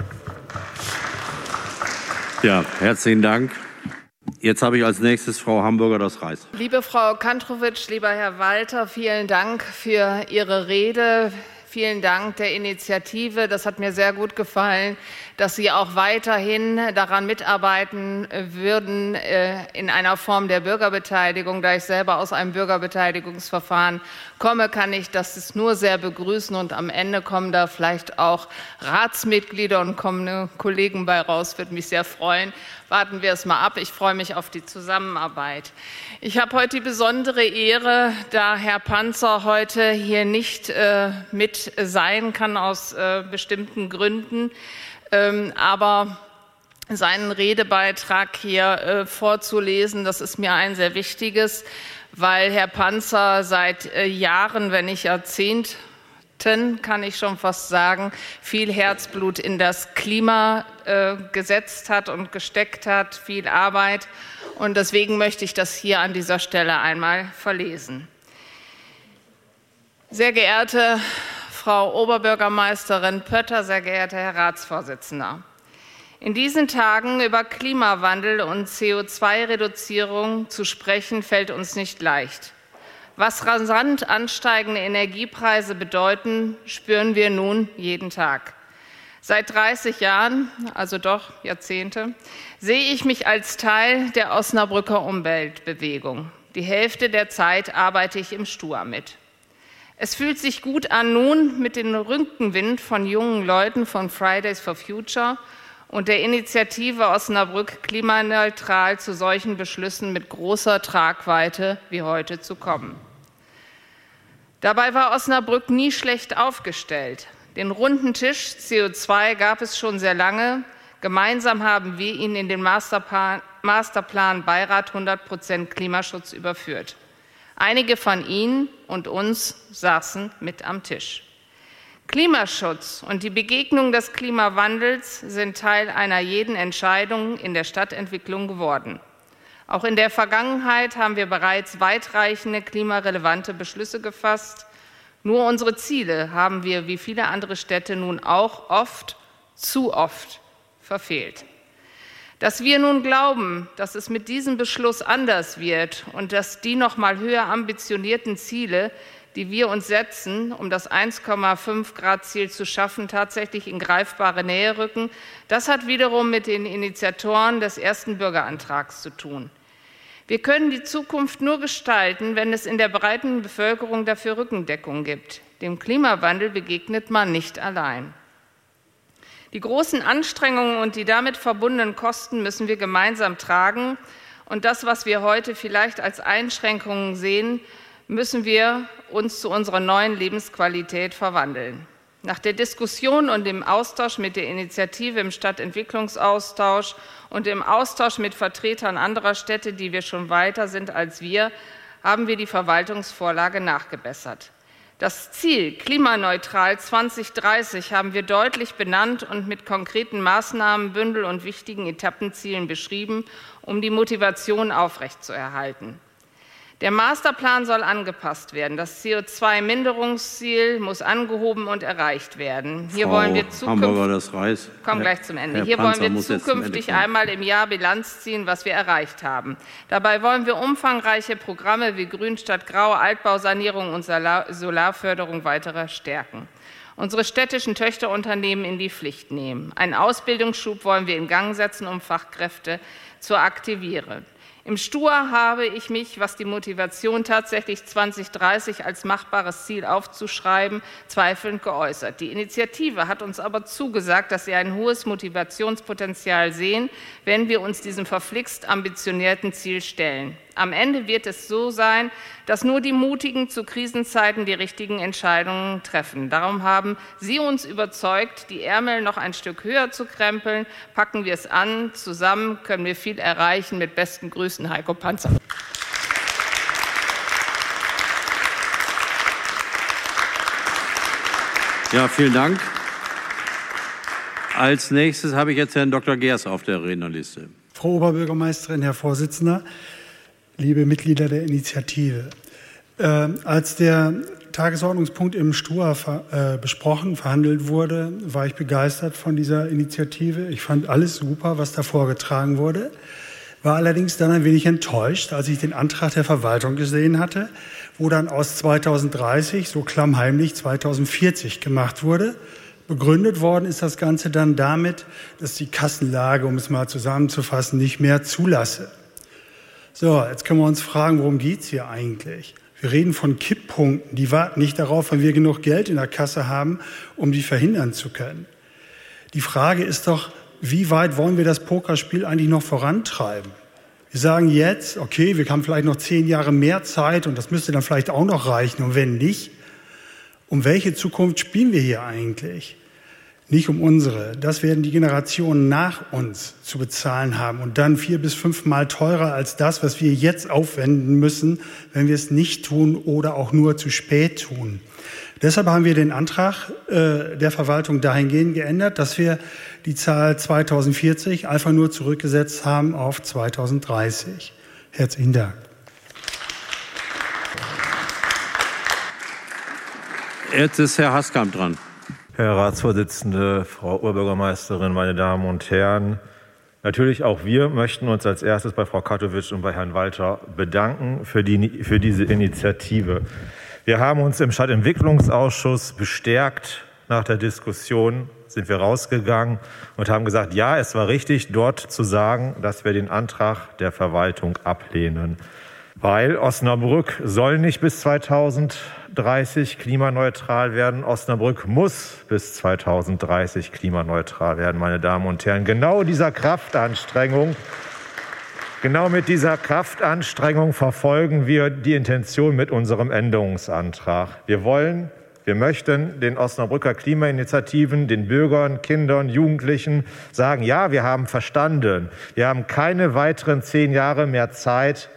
Ja, herzlichen Dank. Jetzt habe ich als nächstes Frau Hamburger das Reis. Liebe Frau Kantrowitsch, lieber Herr Walter, vielen Dank für Ihre Rede. Vielen Dank der Initiative. Das hat mir sehr gut gefallen, dass Sie auch weiterhin daran mitarbeiten würden in einer Form der Bürgerbeteiligung. Da ich selber aus einem Bürgerbeteiligungsverfahren komme, kann ich das nur sehr begrüßen. Und am Ende kommen da vielleicht auch Ratsmitglieder und kommende Kollegen bei raus. Würde mich sehr freuen. Warten wir es mal ab. Ich freue mich auf die Zusammenarbeit. Ich habe heute die besondere Ehre, da Herr Panzer heute hier nicht äh, mit sein kann aus äh, bestimmten Gründen, ähm, aber seinen Redebeitrag hier äh, vorzulesen, das ist mir ein sehr wichtiges, weil Herr Panzer seit äh, Jahren, wenn nicht Jahrzehnten, kann ich schon fast sagen, viel Herzblut in das Klima äh, gesetzt hat und gesteckt hat, viel Arbeit. Und deswegen möchte ich das hier an dieser Stelle einmal verlesen. Sehr geehrte Frau Oberbürgermeisterin Pötter, sehr geehrter Herr Ratsvorsitzender. In diesen Tagen über Klimawandel und C O zwei Reduzierung zu sprechen, fällt uns nicht leicht. Was rasant ansteigende Energiepreise bedeuten, spüren wir nun jeden Tag. Seit dreißig Jahren, also doch Jahrzehnte, sehe ich mich als Teil der Osnabrücker Umweltbewegung. Die Hälfte der Zeit arbeite ich im S T U A mit. Es fühlt sich gut an, nun mit dem Rückenwind von jungen Leuten von Fridays for Future und der Initiative Osnabrück klimaneutral zu solchen Beschlüssen mit großer Tragweite wie heute zu kommen. Dabei war Osnabrück nie schlecht aufgestellt. Den runden Tisch C O zwei gab es schon sehr lange. Gemeinsam haben wir ihn in den Masterplan, Masterplan Beirat hundert Prozent Klimaschutz überführt. Einige von Ihnen und uns saßen mit am Tisch. Klimaschutz und die Begegnung des Klimawandels sind Teil einer jeden Entscheidung in der Stadtentwicklung geworden. Auch in der Vergangenheit haben wir bereits weitreichende klimarelevante Beschlüsse gefasst. Nur unsere Ziele haben wir, wie viele andere Städte, nun auch oft, zu oft verfehlt. Dass wir nun glauben, dass es mit diesem Beschluss anders wird und dass die noch mal höher ambitionierten Ziele, die wir uns setzen, um das eins Komma fünf Grad Ziel zu schaffen, tatsächlich in greifbare Nähe rücken, das hat wiederum mit den Initiatoren des ersten Bürgerantrags zu tun. Wir können die Zukunft nur gestalten, wenn es in der breiten Bevölkerung dafür Rückendeckung gibt. Dem Klimawandel begegnet man nicht allein. Die großen Anstrengungen und die damit verbundenen Kosten müssen wir gemeinsam tragen. Und das, was wir heute vielleicht als Einschränkungen sehen, müssen wir uns zu unserer neuen Lebensqualität verwandeln. Nach der Diskussion und dem Austausch mit der Initiative im Stadtentwicklungsaustausch und im Austausch mit Vertretern anderer Städte, die wir schon weiter sind als wir, haben wir die Verwaltungsvorlage nachgebessert. Das Ziel klimaneutral zweitausenddreißig haben wir deutlich benannt und mit konkreten Maßnahmenbündel und wichtigen Etappenzielen beschrieben, um die Motivation aufrechtzuerhalten. Der Masterplan soll angepasst werden. Das C O zwei Minderungsziel muss angehoben und erreicht werden. Hier Frau wollen wir zukünftig, das Reis. komm gleich zum Ende. Herr Hier Panzer wollen wir muss jetzt zum Ende zukünftig kommen. einmal im Jahr Bilanz ziehen, was wir erreicht haben. Dabei wollen wir umfangreiche Programme wie Grün statt Grau, Altbausanierung und Solar- Solarförderung weiter stärken. unsere städtischen Töchterunternehmen in die Pflicht nehmen. Einen Ausbildungsschub wollen wir in Gang setzen, um Fachkräfte zu aktivieren. Im S T U A habe ich mich, was die Motivation tatsächlich zwanzig dreißig als machbares Ziel aufzuschreiben, zweifelnd geäußert. Die Initiative hat uns aber zugesagt, dass sie ein hohes Motivationspotenzial sehen, wenn wir uns diesem verflixt ambitionierten Ziel stellen. Am Ende wird es so sein, dass nur die Mutigen zu Krisenzeiten die richtigen Entscheidungen treffen. Darum haben Sie uns überzeugt, die Ärmel noch ein Stück höher zu krempeln. Packen wir es an. Zusammen können wir viel erreichen. Mit besten Grüßen, Heiko Panzer. Ja, vielen Dank. Als nächstes habe ich jetzt Herrn Doktor Geers auf der Rednerliste. Frau Oberbürgermeisterin, Herr Vorsitzender, liebe Mitglieder der Initiative. Äh, als der Tagesordnungspunkt im S T U A ver, äh, besprochen, verhandelt wurde, war ich begeistert von dieser Initiative. Ich fand alles super, was da vorgetragen wurde, war allerdings dann ein wenig enttäuscht, als ich den Antrag der Verwaltung gesehen hatte, wo dann aus zweitausenddreißig so klammheimlich zweitausendvierzig gemacht wurde. Begründet worden ist das Ganze dann damit, dass die Kassenlage, um es mal zusammenzufassen, nicht mehr zulasse. So, jetzt können wir uns fragen, worum geht es hier eigentlich? Wir reden von Kipppunkten, die warten nicht darauf, wenn wir genug Geld in der Kasse haben, um die verhindern zu können. Die Frage ist doch, wie weit wollen wir das Pokerspiel eigentlich noch vorantreiben? Wir sagen jetzt, okay, wir haben vielleicht noch zehn Jahre mehr Zeit und das müsste dann vielleicht auch noch reichen. Und wenn nicht, um welche Zukunft spielen wir hier eigentlich? Nicht um unsere. Das werden die Generationen nach uns zu bezahlen haben und dann vier bis fünfmal teurer als das, was wir jetzt aufwenden müssen, wenn wir es nicht tun oder auch nur zu spät tun. Deshalb haben wir den Antrag äh, der Verwaltung dahingehend geändert, dass wir die Zahl zweitausendvierzig einfach nur zurückgesetzt haben auf zweitausenddreißig. Herzlichen Dank. Jetzt ist Herr Haskamp dran. Herr Ratsvorsitzende, Frau Oberbürgermeisterin, meine Damen und Herren! Natürlich auch wir möchten uns als erstes bei Frau Kattowitsch und bei Herrn Walter bedanken für, die, für diese Initiative. Wir haben uns im Stadtentwicklungsausschuss bestärkt. Nach der Diskussion sind wir rausgegangen und haben gesagt, ja, es war richtig, dort zu sagen, dass wir den Antrag der Verwaltung ablehnen. Weil Osnabrück soll nicht bis zweitausenddreißig klimaneutral werden. Osnabrück muss bis zweitausenddreißig klimaneutral werden, meine Damen und Herren. Genau dieser Kraftanstrengung, genau mit dieser Kraftanstrengung verfolgen wir die Intention mit unserem Änderungsantrag. Wir wollen, wir möchten den Osnabrücker Klimainitiativen, den Bürgern, Kindern, Jugendlichen sagen, ja, wir haben verstanden, wir haben keine weiteren zehn Jahre mehr Zeit.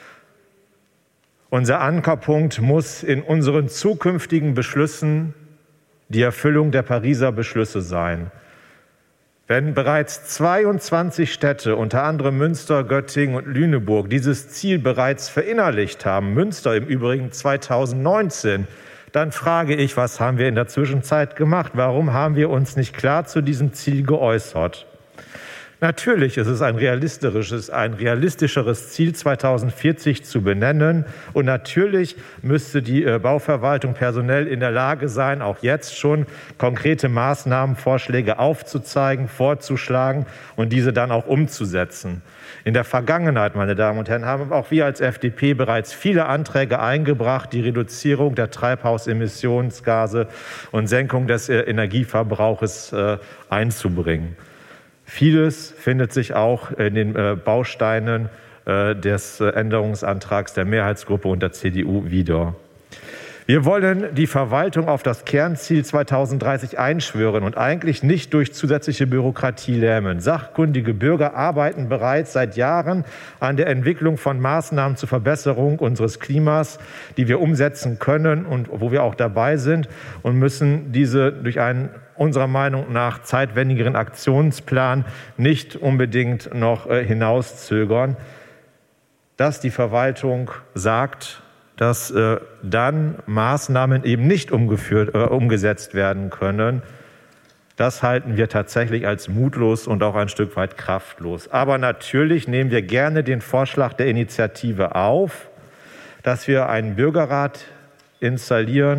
Unser Ankerpunkt muss in unseren zukünftigen Beschlüssen die Erfüllung der Pariser Beschlüsse sein. Wenn bereits zweiundzwanzig Städte, unter anderem Münster, Göttingen und Lüneburg, dieses Ziel bereits verinnerlicht haben, Münster im Übrigen zweitausendneunzehn, dann frage ich, was haben wir in der Zwischenzeit gemacht? Warum haben wir uns nicht klar zu diesem Ziel geäußert? Natürlich ist es ein realistisches, ein realistischeres Ziel, zweitausendvierzig zu benennen. Und natürlich müsste die Bauverwaltung personell in der Lage sein, auch jetzt schon konkrete Maßnahmenvorschläge aufzuzeigen, vorzuschlagen und diese dann auch umzusetzen. In der Vergangenheit, meine Damen und Herren, haben auch wir als F D P bereits viele Anträge eingebracht, die Reduzierung der Treibhausemissionsgase und Senkung des Energieverbrauches einzubringen. Vieles findet sich auch in den äh, Bausteinen äh, des äh, Änderungsantrags der Mehrheitsgruppe und der C D U wieder. Wir wollen die Verwaltung auf das Kernziel zweitausenddreißig einschwören und eigentlich nicht durch zusätzliche Bürokratie lähmen. Sachkundige Bürger arbeiten bereits seit Jahren an der Entwicklung von Maßnahmen zur Verbesserung unseres Klimas, die wir umsetzen können und wo wir auch dabei sind und müssen diese durch einen unserer Meinung nach zeitwendigeren Aktionsplan nicht unbedingt noch äh, hinauszögern. Dass die Verwaltung sagt, dass äh, dann Maßnahmen eben nicht umgeführt, äh, umgesetzt werden können, das halten wir tatsächlich als mutlos und auch ein Stück weit kraftlos. Aber natürlich nehmen wir gerne den Vorschlag der Initiative auf, dass wir einen Bürgerrat installieren,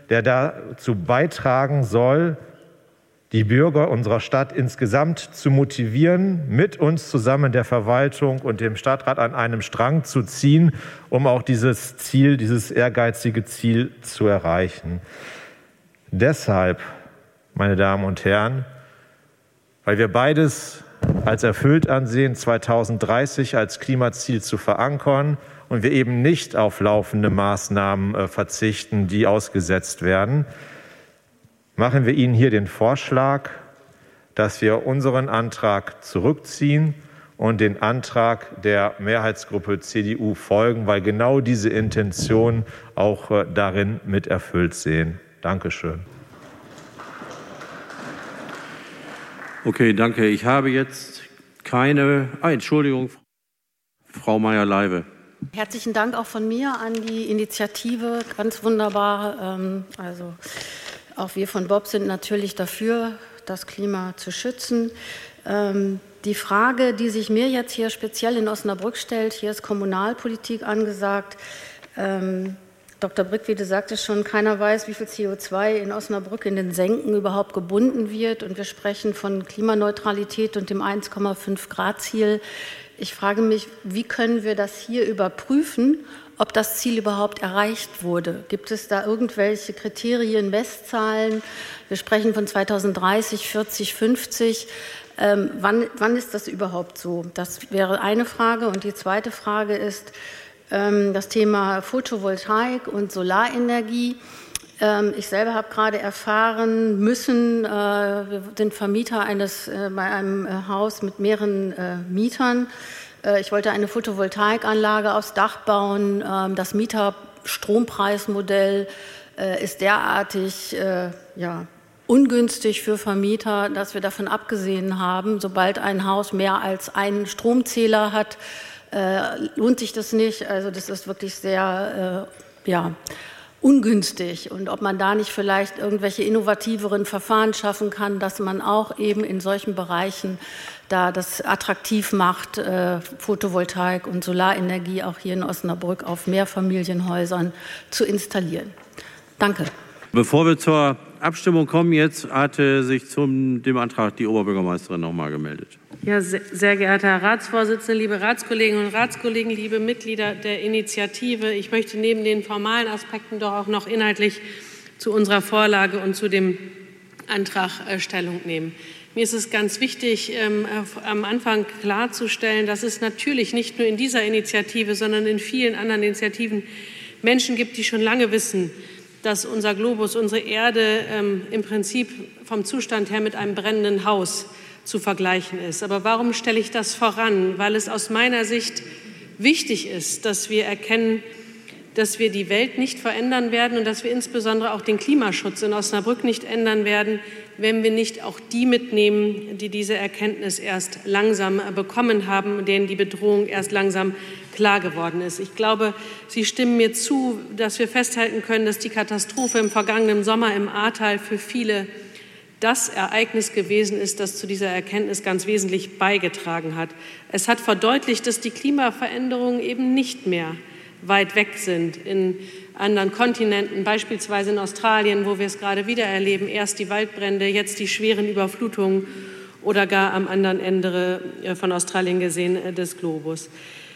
der dazu beitragen soll, die Bürger unserer Stadt insgesamt zu motivieren, mit uns zusammen der Verwaltung und dem Stadtrat an einem Strang zu ziehen, um auch dieses Ziel, dieses ehrgeizige Ziel zu erreichen. Deshalb, meine Damen und Herren, weil wir beides als erfüllt ansehen, zweitausenddreißig als Klimaziel zu verankern und wir eben nicht auf laufende Maßnahmen verzichten, die ausgesetzt werden, machen wir Ihnen hier den Vorschlag, dass wir unseren Antrag zurückziehen und den Antrag der Mehrheitsgruppe C D U folgen, weil genau diese Intention auch darin mit erfüllt sehen. Dankeschön. Okay, danke. Ich habe jetzt keine... Ah, Entschuldigung, Frau Meier-Leiwe. Herzlichen Dank auch von mir an die Initiative. Ganz wunderbar. Also auch wir von Bob sind natürlich dafür, das Klima zu schützen. Die Frage, die sich mir jetzt hier speziell in Osnabrück stellt, hier ist Kommunalpolitik angesagt. Doktor Brickwede sagte schon, keiner weiß, wie viel C O zwei in Osnabrück in den Senken überhaupt gebunden wird. Und wir sprechen von Klimaneutralität und dem eins Komma fünf Grad Ziel. Ich frage mich, wie können wir das hier überprüfen, ob das Ziel überhaupt erreicht wurde? Gibt es da irgendwelche Kriterien, Messzahlen? Wir sprechen von zweitausenddreißig, vierzig, fünfzig. Ähm, wann, wann ist das überhaupt so? Das wäre eine Frage. Und die zweite Frage ist, das Thema Photovoltaik und Solarenergie. Ich selber habe gerade erfahren müssen, wir sind Vermieter eines, bei einem Haus mit mehreren Mietern. Ich wollte eine Photovoltaikanlage aufs Dach bauen. Das Mieterstrompreismodell ist derartig ja, ungünstig für Vermieter, dass wir davon abgesehen haben, sobald ein Haus mehr als einen Stromzähler hat, Äh, lohnt sich das nicht. Also das ist wirklich sehr äh, ja, ungünstig. Und ob man da nicht vielleicht irgendwelche innovativeren Verfahren schaffen kann, dass man auch eben in solchen Bereichen da das attraktiv macht, äh, Photovoltaik und Solarenergie auch hier in Osnabrück auf Mehrfamilienhäusern zu installieren. Danke. Bevor wir zur Abstimmung kommen, jetzt hatte sich zum dem Antrag die Oberbürgermeisterin noch mal gemeldet. Ja, sehr, sehr geehrter Herr Ratsvorsitzender, liebe Ratskolleginnen und Ratskollegen, liebe Mitglieder der Initiative, ich möchte neben den formalen Aspekten doch auch noch inhaltlich zu unserer Vorlage und zu dem Antrag äh, Stellung nehmen. Mir ist es ganz wichtig, ähm, am Anfang klarzustellen, dass es natürlich nicht nur in dieser Initiative, sondern in vielen anderen Initiativen Menschen gibt, die schon lange wissen, dass unser Globus, unsere Erde ähm, im Prinzip vom Zustand her mit einem brennenden Haus zu vergleichen ist. Aber warum stelle ich das voran? Weil es aus meiner Sicht wichtig ist, dass wir erkennen, dass wir die Welt nicht verändern werden und dass wir insbesondere auch den Klimaschutz in Osnabrück nicht ändern werden, wenn wir nicht auch die mitnehmen, die diese Erkenntnis erst langsam bekommen haben, denen die Bedrohung erst langsam klar geworden ist. Ich glaube, Sie stimmen mir zu, dass wir festhalten können, dass die Katastrophe im vergangenen Sommer im Ahrtal für viele das Ereignis gewesen ist, das zu dieser Erkenntnis ganz wesentlich beigetragen hat. Es hat verdeutlicht, dass die Klimaveränderungen eben nicht mehr weit weg sind in anderen Kontinenten, beispielsweise in Australien, wo wir es gerade wieder erleben, erst die Waldbrände, jetzt die schweren Überflutungen oder gar am anderen Ende von Australien gesehen des Globus.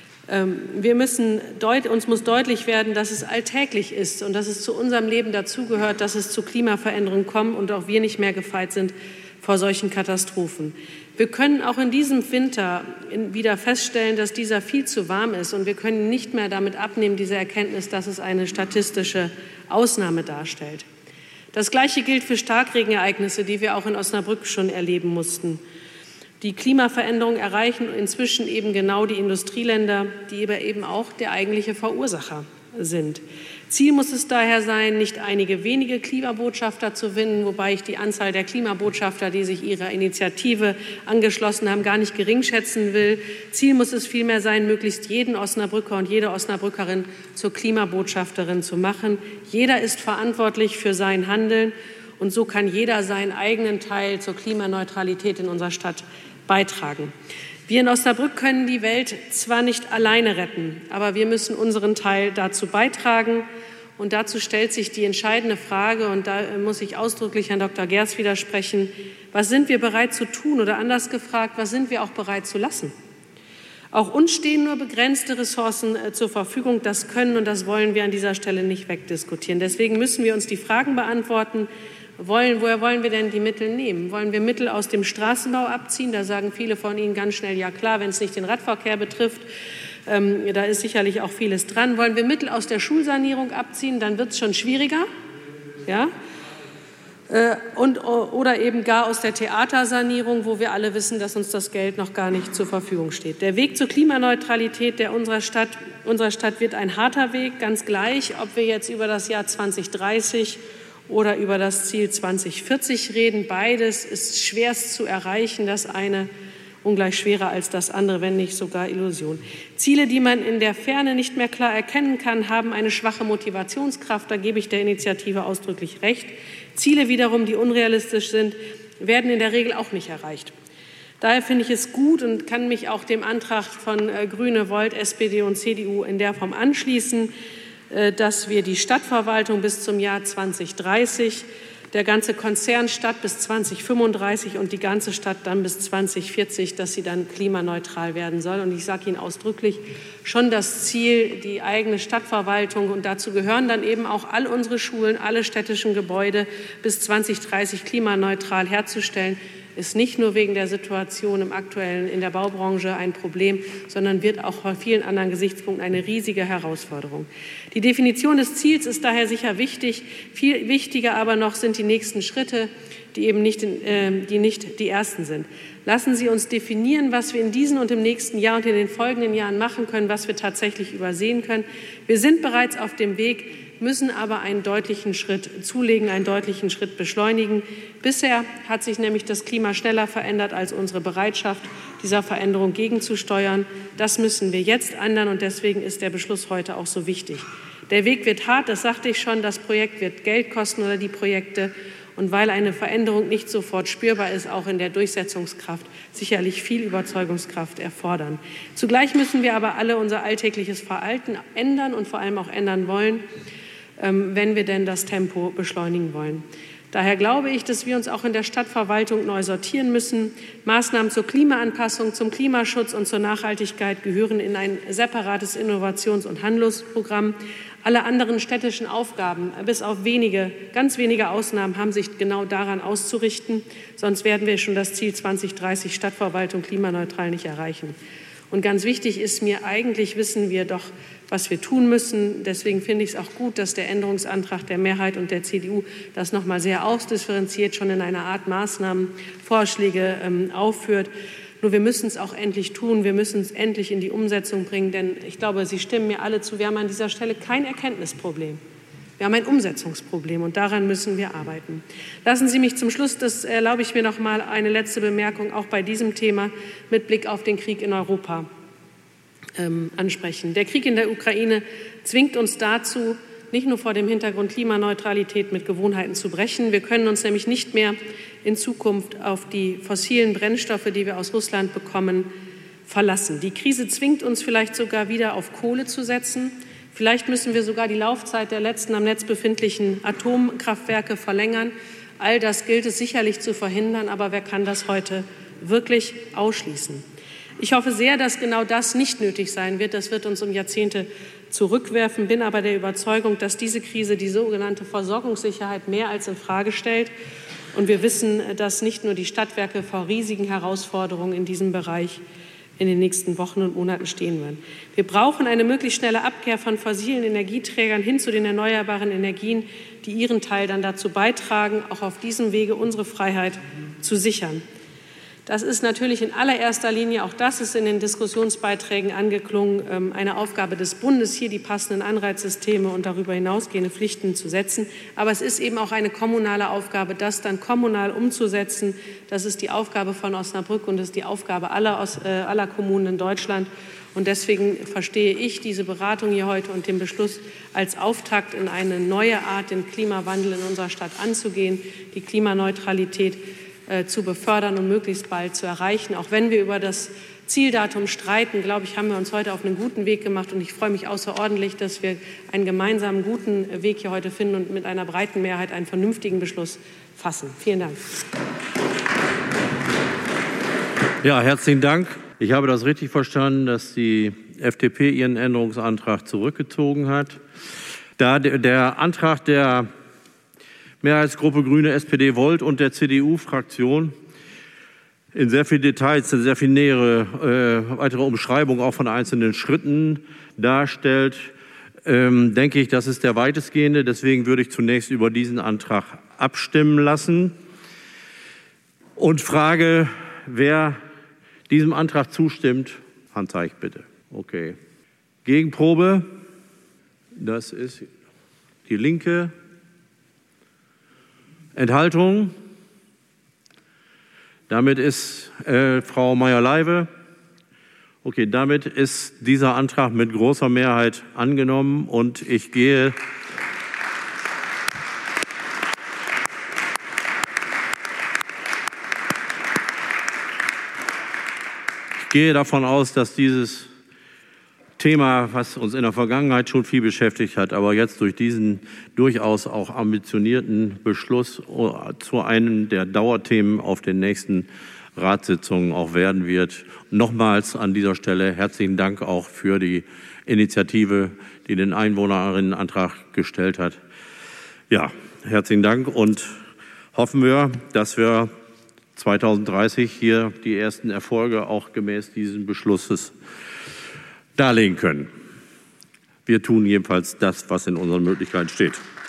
Wir müssen, uns muss deutlich werden, dass es alltäglich ist und dass es zu unserem Leben dazugehört, dass es zu Klimaveränderungen kommt und auch wir nicht mehr gefeit sind vor solchen Katastrophen. Wir können auch in diesem Winter wieder feststellen, dass dieser viel zu warm ist und wir können nicht mehr damit abnehmen, diese Erkenntnis, dass es eine statistische Ausnahme darstellt. Das Gleiche gilt für Starkregenereignisse, die wir auch in Osnabrück schon erleben mussten. Die Klimaveränderungen erreichen inzwischen eben genau die Industrieländer, die aber eben auch der eigentliche Verursacher sind. Ziel muss es daher sein, nicht einige wenige Klimabotschafter zu gewinnen, wobei ich die Anzahl der Klimabotschafter, die sich ihrer Initiative angeschlossen haben, gar nicht geringschätzen will. Ziel muss es vielmehr sein, möglichst jeden Osnabrücker und jede Osnabrückerin zur Klimabotschafterin zu machen. Jeder ist verantwortlich für sein Handeln und so kann jeder seinen eigenen Teil zur Klimaneutralität in unserer Stadt beitragen. Wir in Osnabrück können die Welt zwar nicht alleine retten, aber wir müssen unseren Teil dazu beitragen. Und dazu stellt sich die entscheidende Frage, und da muss ich ausdrücklich Herrn Doktor Gerz widersprechen, was sind wir bereit zu tun? Oder anders gefragt, was sind wir auch bereit zu lassen? Auch uns stehen nur begrenzte Ressourcen äh, zur Verfügung. Das können und das wollen wir an dieser Stelle nicht wegdiskutieren. Deswegen müssen wir uns die Fragen beantworten, wollen, woher wollen wir denn die Mittel nehmen? Wollen wir Mittel aus dem Straßenbau abziehen? Da sagen viele von Ihnen ganz schnell, ja klar, wenn es nicht den Radverkehr betrifft. Ähm, da ist sicherlich auch vieles dran. Wollen wir Mittel aus der Schulsanierung abziehen? Dann wird es schon schwieriger. Ja? Äh, und, oder eben gar aus der Theatersanierung, wo wir alle wissen, dass uns das Geld noch gar nicht zur Verfügung steht. Der Weg zur Klimaneutralität der unserer Stadt, unserer Stadt wird ein harter Weg, ganz gleich, ob wir jetzt über das Jahr zweitausenddreißig oder über das Ziel zweitausendvierzig reden. Beides ist schwerst zu erreichen, das eine ungleich schwerer als das andere, wenn nicht sogar Illusion. Ziele, die man in der Ferne nicht mehr klar erkennen kann, haben eine schwache Motivationskraft. Da gebe ich der Initiative ausdrücklich recht. Ziele wiederum, die unrealistisch sind, werden in der Regel auch nicht erreicht. Daher finde ich es gut und kann mich auch dem Antrag von Grüne, Volt, S P D und C D U in der Form anschließen, dass wir die Stadtverwaltung bis zum Jahr zweitausenddreißig, der ganze Konzern Stadt bis zweitausendfünfunddreißig und die ganze Stadt dann bis zweitausendvierzig, dass sie dann klimaneutral werden soll. Und ich sage Ihnen ausdrücklich, schon das Ziel, die eigene Stadtverwaltung, und dazu gehören dann eben auch all unsere Schulen, alle städtischen Gebäude bis zweitausenddreißig klimaneutral herzustellen, ist nicht nur wegen der Situation im aktuellen in der Baubranche ein Problem, sondern wird auch bei vielen anderen Gesichtspunkten eine riesige Herausforderung. Die Definition des Ziels ist daher sicher wichtig. Viel wichtiger aber noch sind die nächsten Schritte, die eben nicht, äh, die nicht die ersten sind. Lassen Sie uns definieren, was wir in diesem und im nächsten Jahr und in den folgenden Jahren machen können, was wir tatsächlich übersehen können. Wir sind bereits auf dem Weg, müssen aber einen deutlichen Schritt zulegen, einen deutlichen Schritt beschleunigen. Bisher hat sich nämlich das Klima schneller verändert als unsere Bereitschaft, dieser Veränderung gegenzusteuern. Das müssen wir jetzt ändern, und deswegen ist der Beschluss heute auch so wichtig. Der Weg wird hart, das sagte ich schon, das Projekt wird Geld kosten oder die Projekte. Und weil eine Veränderung nicht sofort spürbar ist, auch in der Durchsetzungskraft, sicherlich viel Überzeugungskraft erfordern. Zugleich müssen wir aber alle unser alltägliches Verhalten ändern und vor allem auch ändern wollen, wenn wir denn das Tempo beschleunigen wollen. Daher glaube ich, dass wir uns auch in der Stadtverwaltung neu sortieren müssen. Maßnahmen zur Klimaanpassung, zum Klimaschutz und zur Nachhaltigkeit gehören in ein separates Innovations- und Handlungsprogramm. Alle anderen städtischen Aufgaben, bis auf wenige, ganz wenige Ausnahmen, haben sich genau daran auszurichten. Sonst werden wir schon das Ziel zweitausenddreißig Stadtverwaltung klimaneutral nicht erreichen. Und ganz wichtig ist mir, eigentlich wissen wir doch, was wir tun müssen. Deswegen finde ich es auch gut, dass der Änderungsantrag der Mehrheit und der C D U das noch mal sehr ausdifferenziert schon in einer Art Maßnahmenvorschläge ähm, aufführt. Nur wir müssen es auch endlich tun. Wir müssen es endlich in die Umsetzung bringen. Denn ich glaube, Sie stimmen mir alle zu, wir haben an dieser Stelle kein Erkenntnisproblem. Wir haben ein Umsetzungsproblem, und daran müssen wir arbeiten. Lassen Sie mich zum Schluss, das erlaube ich mir noch mal, eine letzte Bemerkung auch bei diesem Thema mit Blick auf den Krieg in Europa ähm, ansprechen. Der Krieg in der Ukraine zwingt uns dazu, nicht nur vor dem Hintergrund Klimaneutralität mit Gewohnheiten zu brechen. Wir können uns nämlich nicht mehr in Zukunft auf die fossilen Brennstoffe, die wir aus Russland bekommen, verlassen. Die Krise zwingt uns vielleicht sogar wieder auf Kohle zu setzen. Vielleicht müssen wir sogar die Laufzeit der letzten am Netz befindlichen Atomkraftwerke verlängern. All das gilt es sicherlich zu verhindern, aber wer kann das heute wirklich ausschließen? Ich hoffe sehr, dass genau das nicht nötig sein wird. Das wird uns um Jahrzehnte zurückwerfen, bin aber der Überzeugung, dass diese Krise die sogenannte Versorgungssicherheit mehr als in Frage stellt. Und wir wissen, dass nicht nur die Stadtwerke vor riesigen Herausforderungen in diesem Bereich in den nächsten Wochen und Monaten stehen werden. Wir brauchen eine möglichst schnelle Abkehr von fossilen Energieträgern hin zu den erneuerbaren Energien, die ihren Teil dann dazu beitragen, auch auf diesem Wege unsere Freiheit zu sichern. Das ist natürlich in allererster Linie, auch das ist in den Diskussionsbeiträgen angeklungen, eine Aufgabe des Bundes, hier die passenden Anreizsysteme und darüber hinausgehende Pflichten zu setzen. Aber es ist eben auch eine kommunale Aufgabe, das dann kommunal umzusetzen. Das ist die Aufgabe von Osnabrück und das ist die Aufgabe aller, aller Kommunen in Deutschland. Und deswegen verstehe ich diese Beratung hier heute und den Beschluss als Auftakt in eine neue Art, den Klimawandel in unserer Stadt anzugehen, die Klimaneutralität zu befördern und möglichst bald zu erreichen, auch wenn wir über das Zieldatum streiten, glaube ich, haben wir uns heute auf einen guten Weg gemacht. Und ich freue mich außerordentlich, dass wir einen gemeinsamen guten Weg hier heute finden und mit einer breiten Mehrheit einen vernünftigen Beschluss fassen. Vielen Dank. Ja, herzlichen Dank. Ich habe das richtig verstanden, dass die F D P ihren Änderungsantrag zurückgezogen hat. Da der Antrag der Mehrheitsgruppe Grüne, S P D, Volt und der C D U-Fraktion in sehr viel Details, eine sehr viel nähere äh, weitere Umschreibung auch von einzelnen Schritten darstellt, ähm, denke ich, das ist der weitestgehende. Deswegen würde ich zunächst über diesen Antrag abstimmen lassen und frage, wer diesem Antrag zustimmt. Handzeichen bitte. Okay. Gegenprobe. Das ist die Linke. Enthaltung. Damit ist äh, Frau Meier-Leiwe. Okay, damit ist dieser Antrag mit großer Mehrheit angenommen und ich gehe ich gehe davon aus, dass dieses Thema, was uns in der Vergangenheit schon viel beschäftigt hat, aber jetzt durch diesen durchaus auch ambitionierten Beschluss zu einem der Dauerthemen auf den nächsten Ratssitzungen auch werden wird. Nochmals an dieser Stelle herzlichen Dank auch für die Initiative, die den Einwohnerinnenantrag gestellt hat. Ja, herzlichen Dank und hoffen wir, dass wir zweitausenddreißig hier die ersten Erfolge auch gemäß dieses Beschlusses darlegen können. Wir tun jedenfalls das, was in unseren Möglichkeiten steht.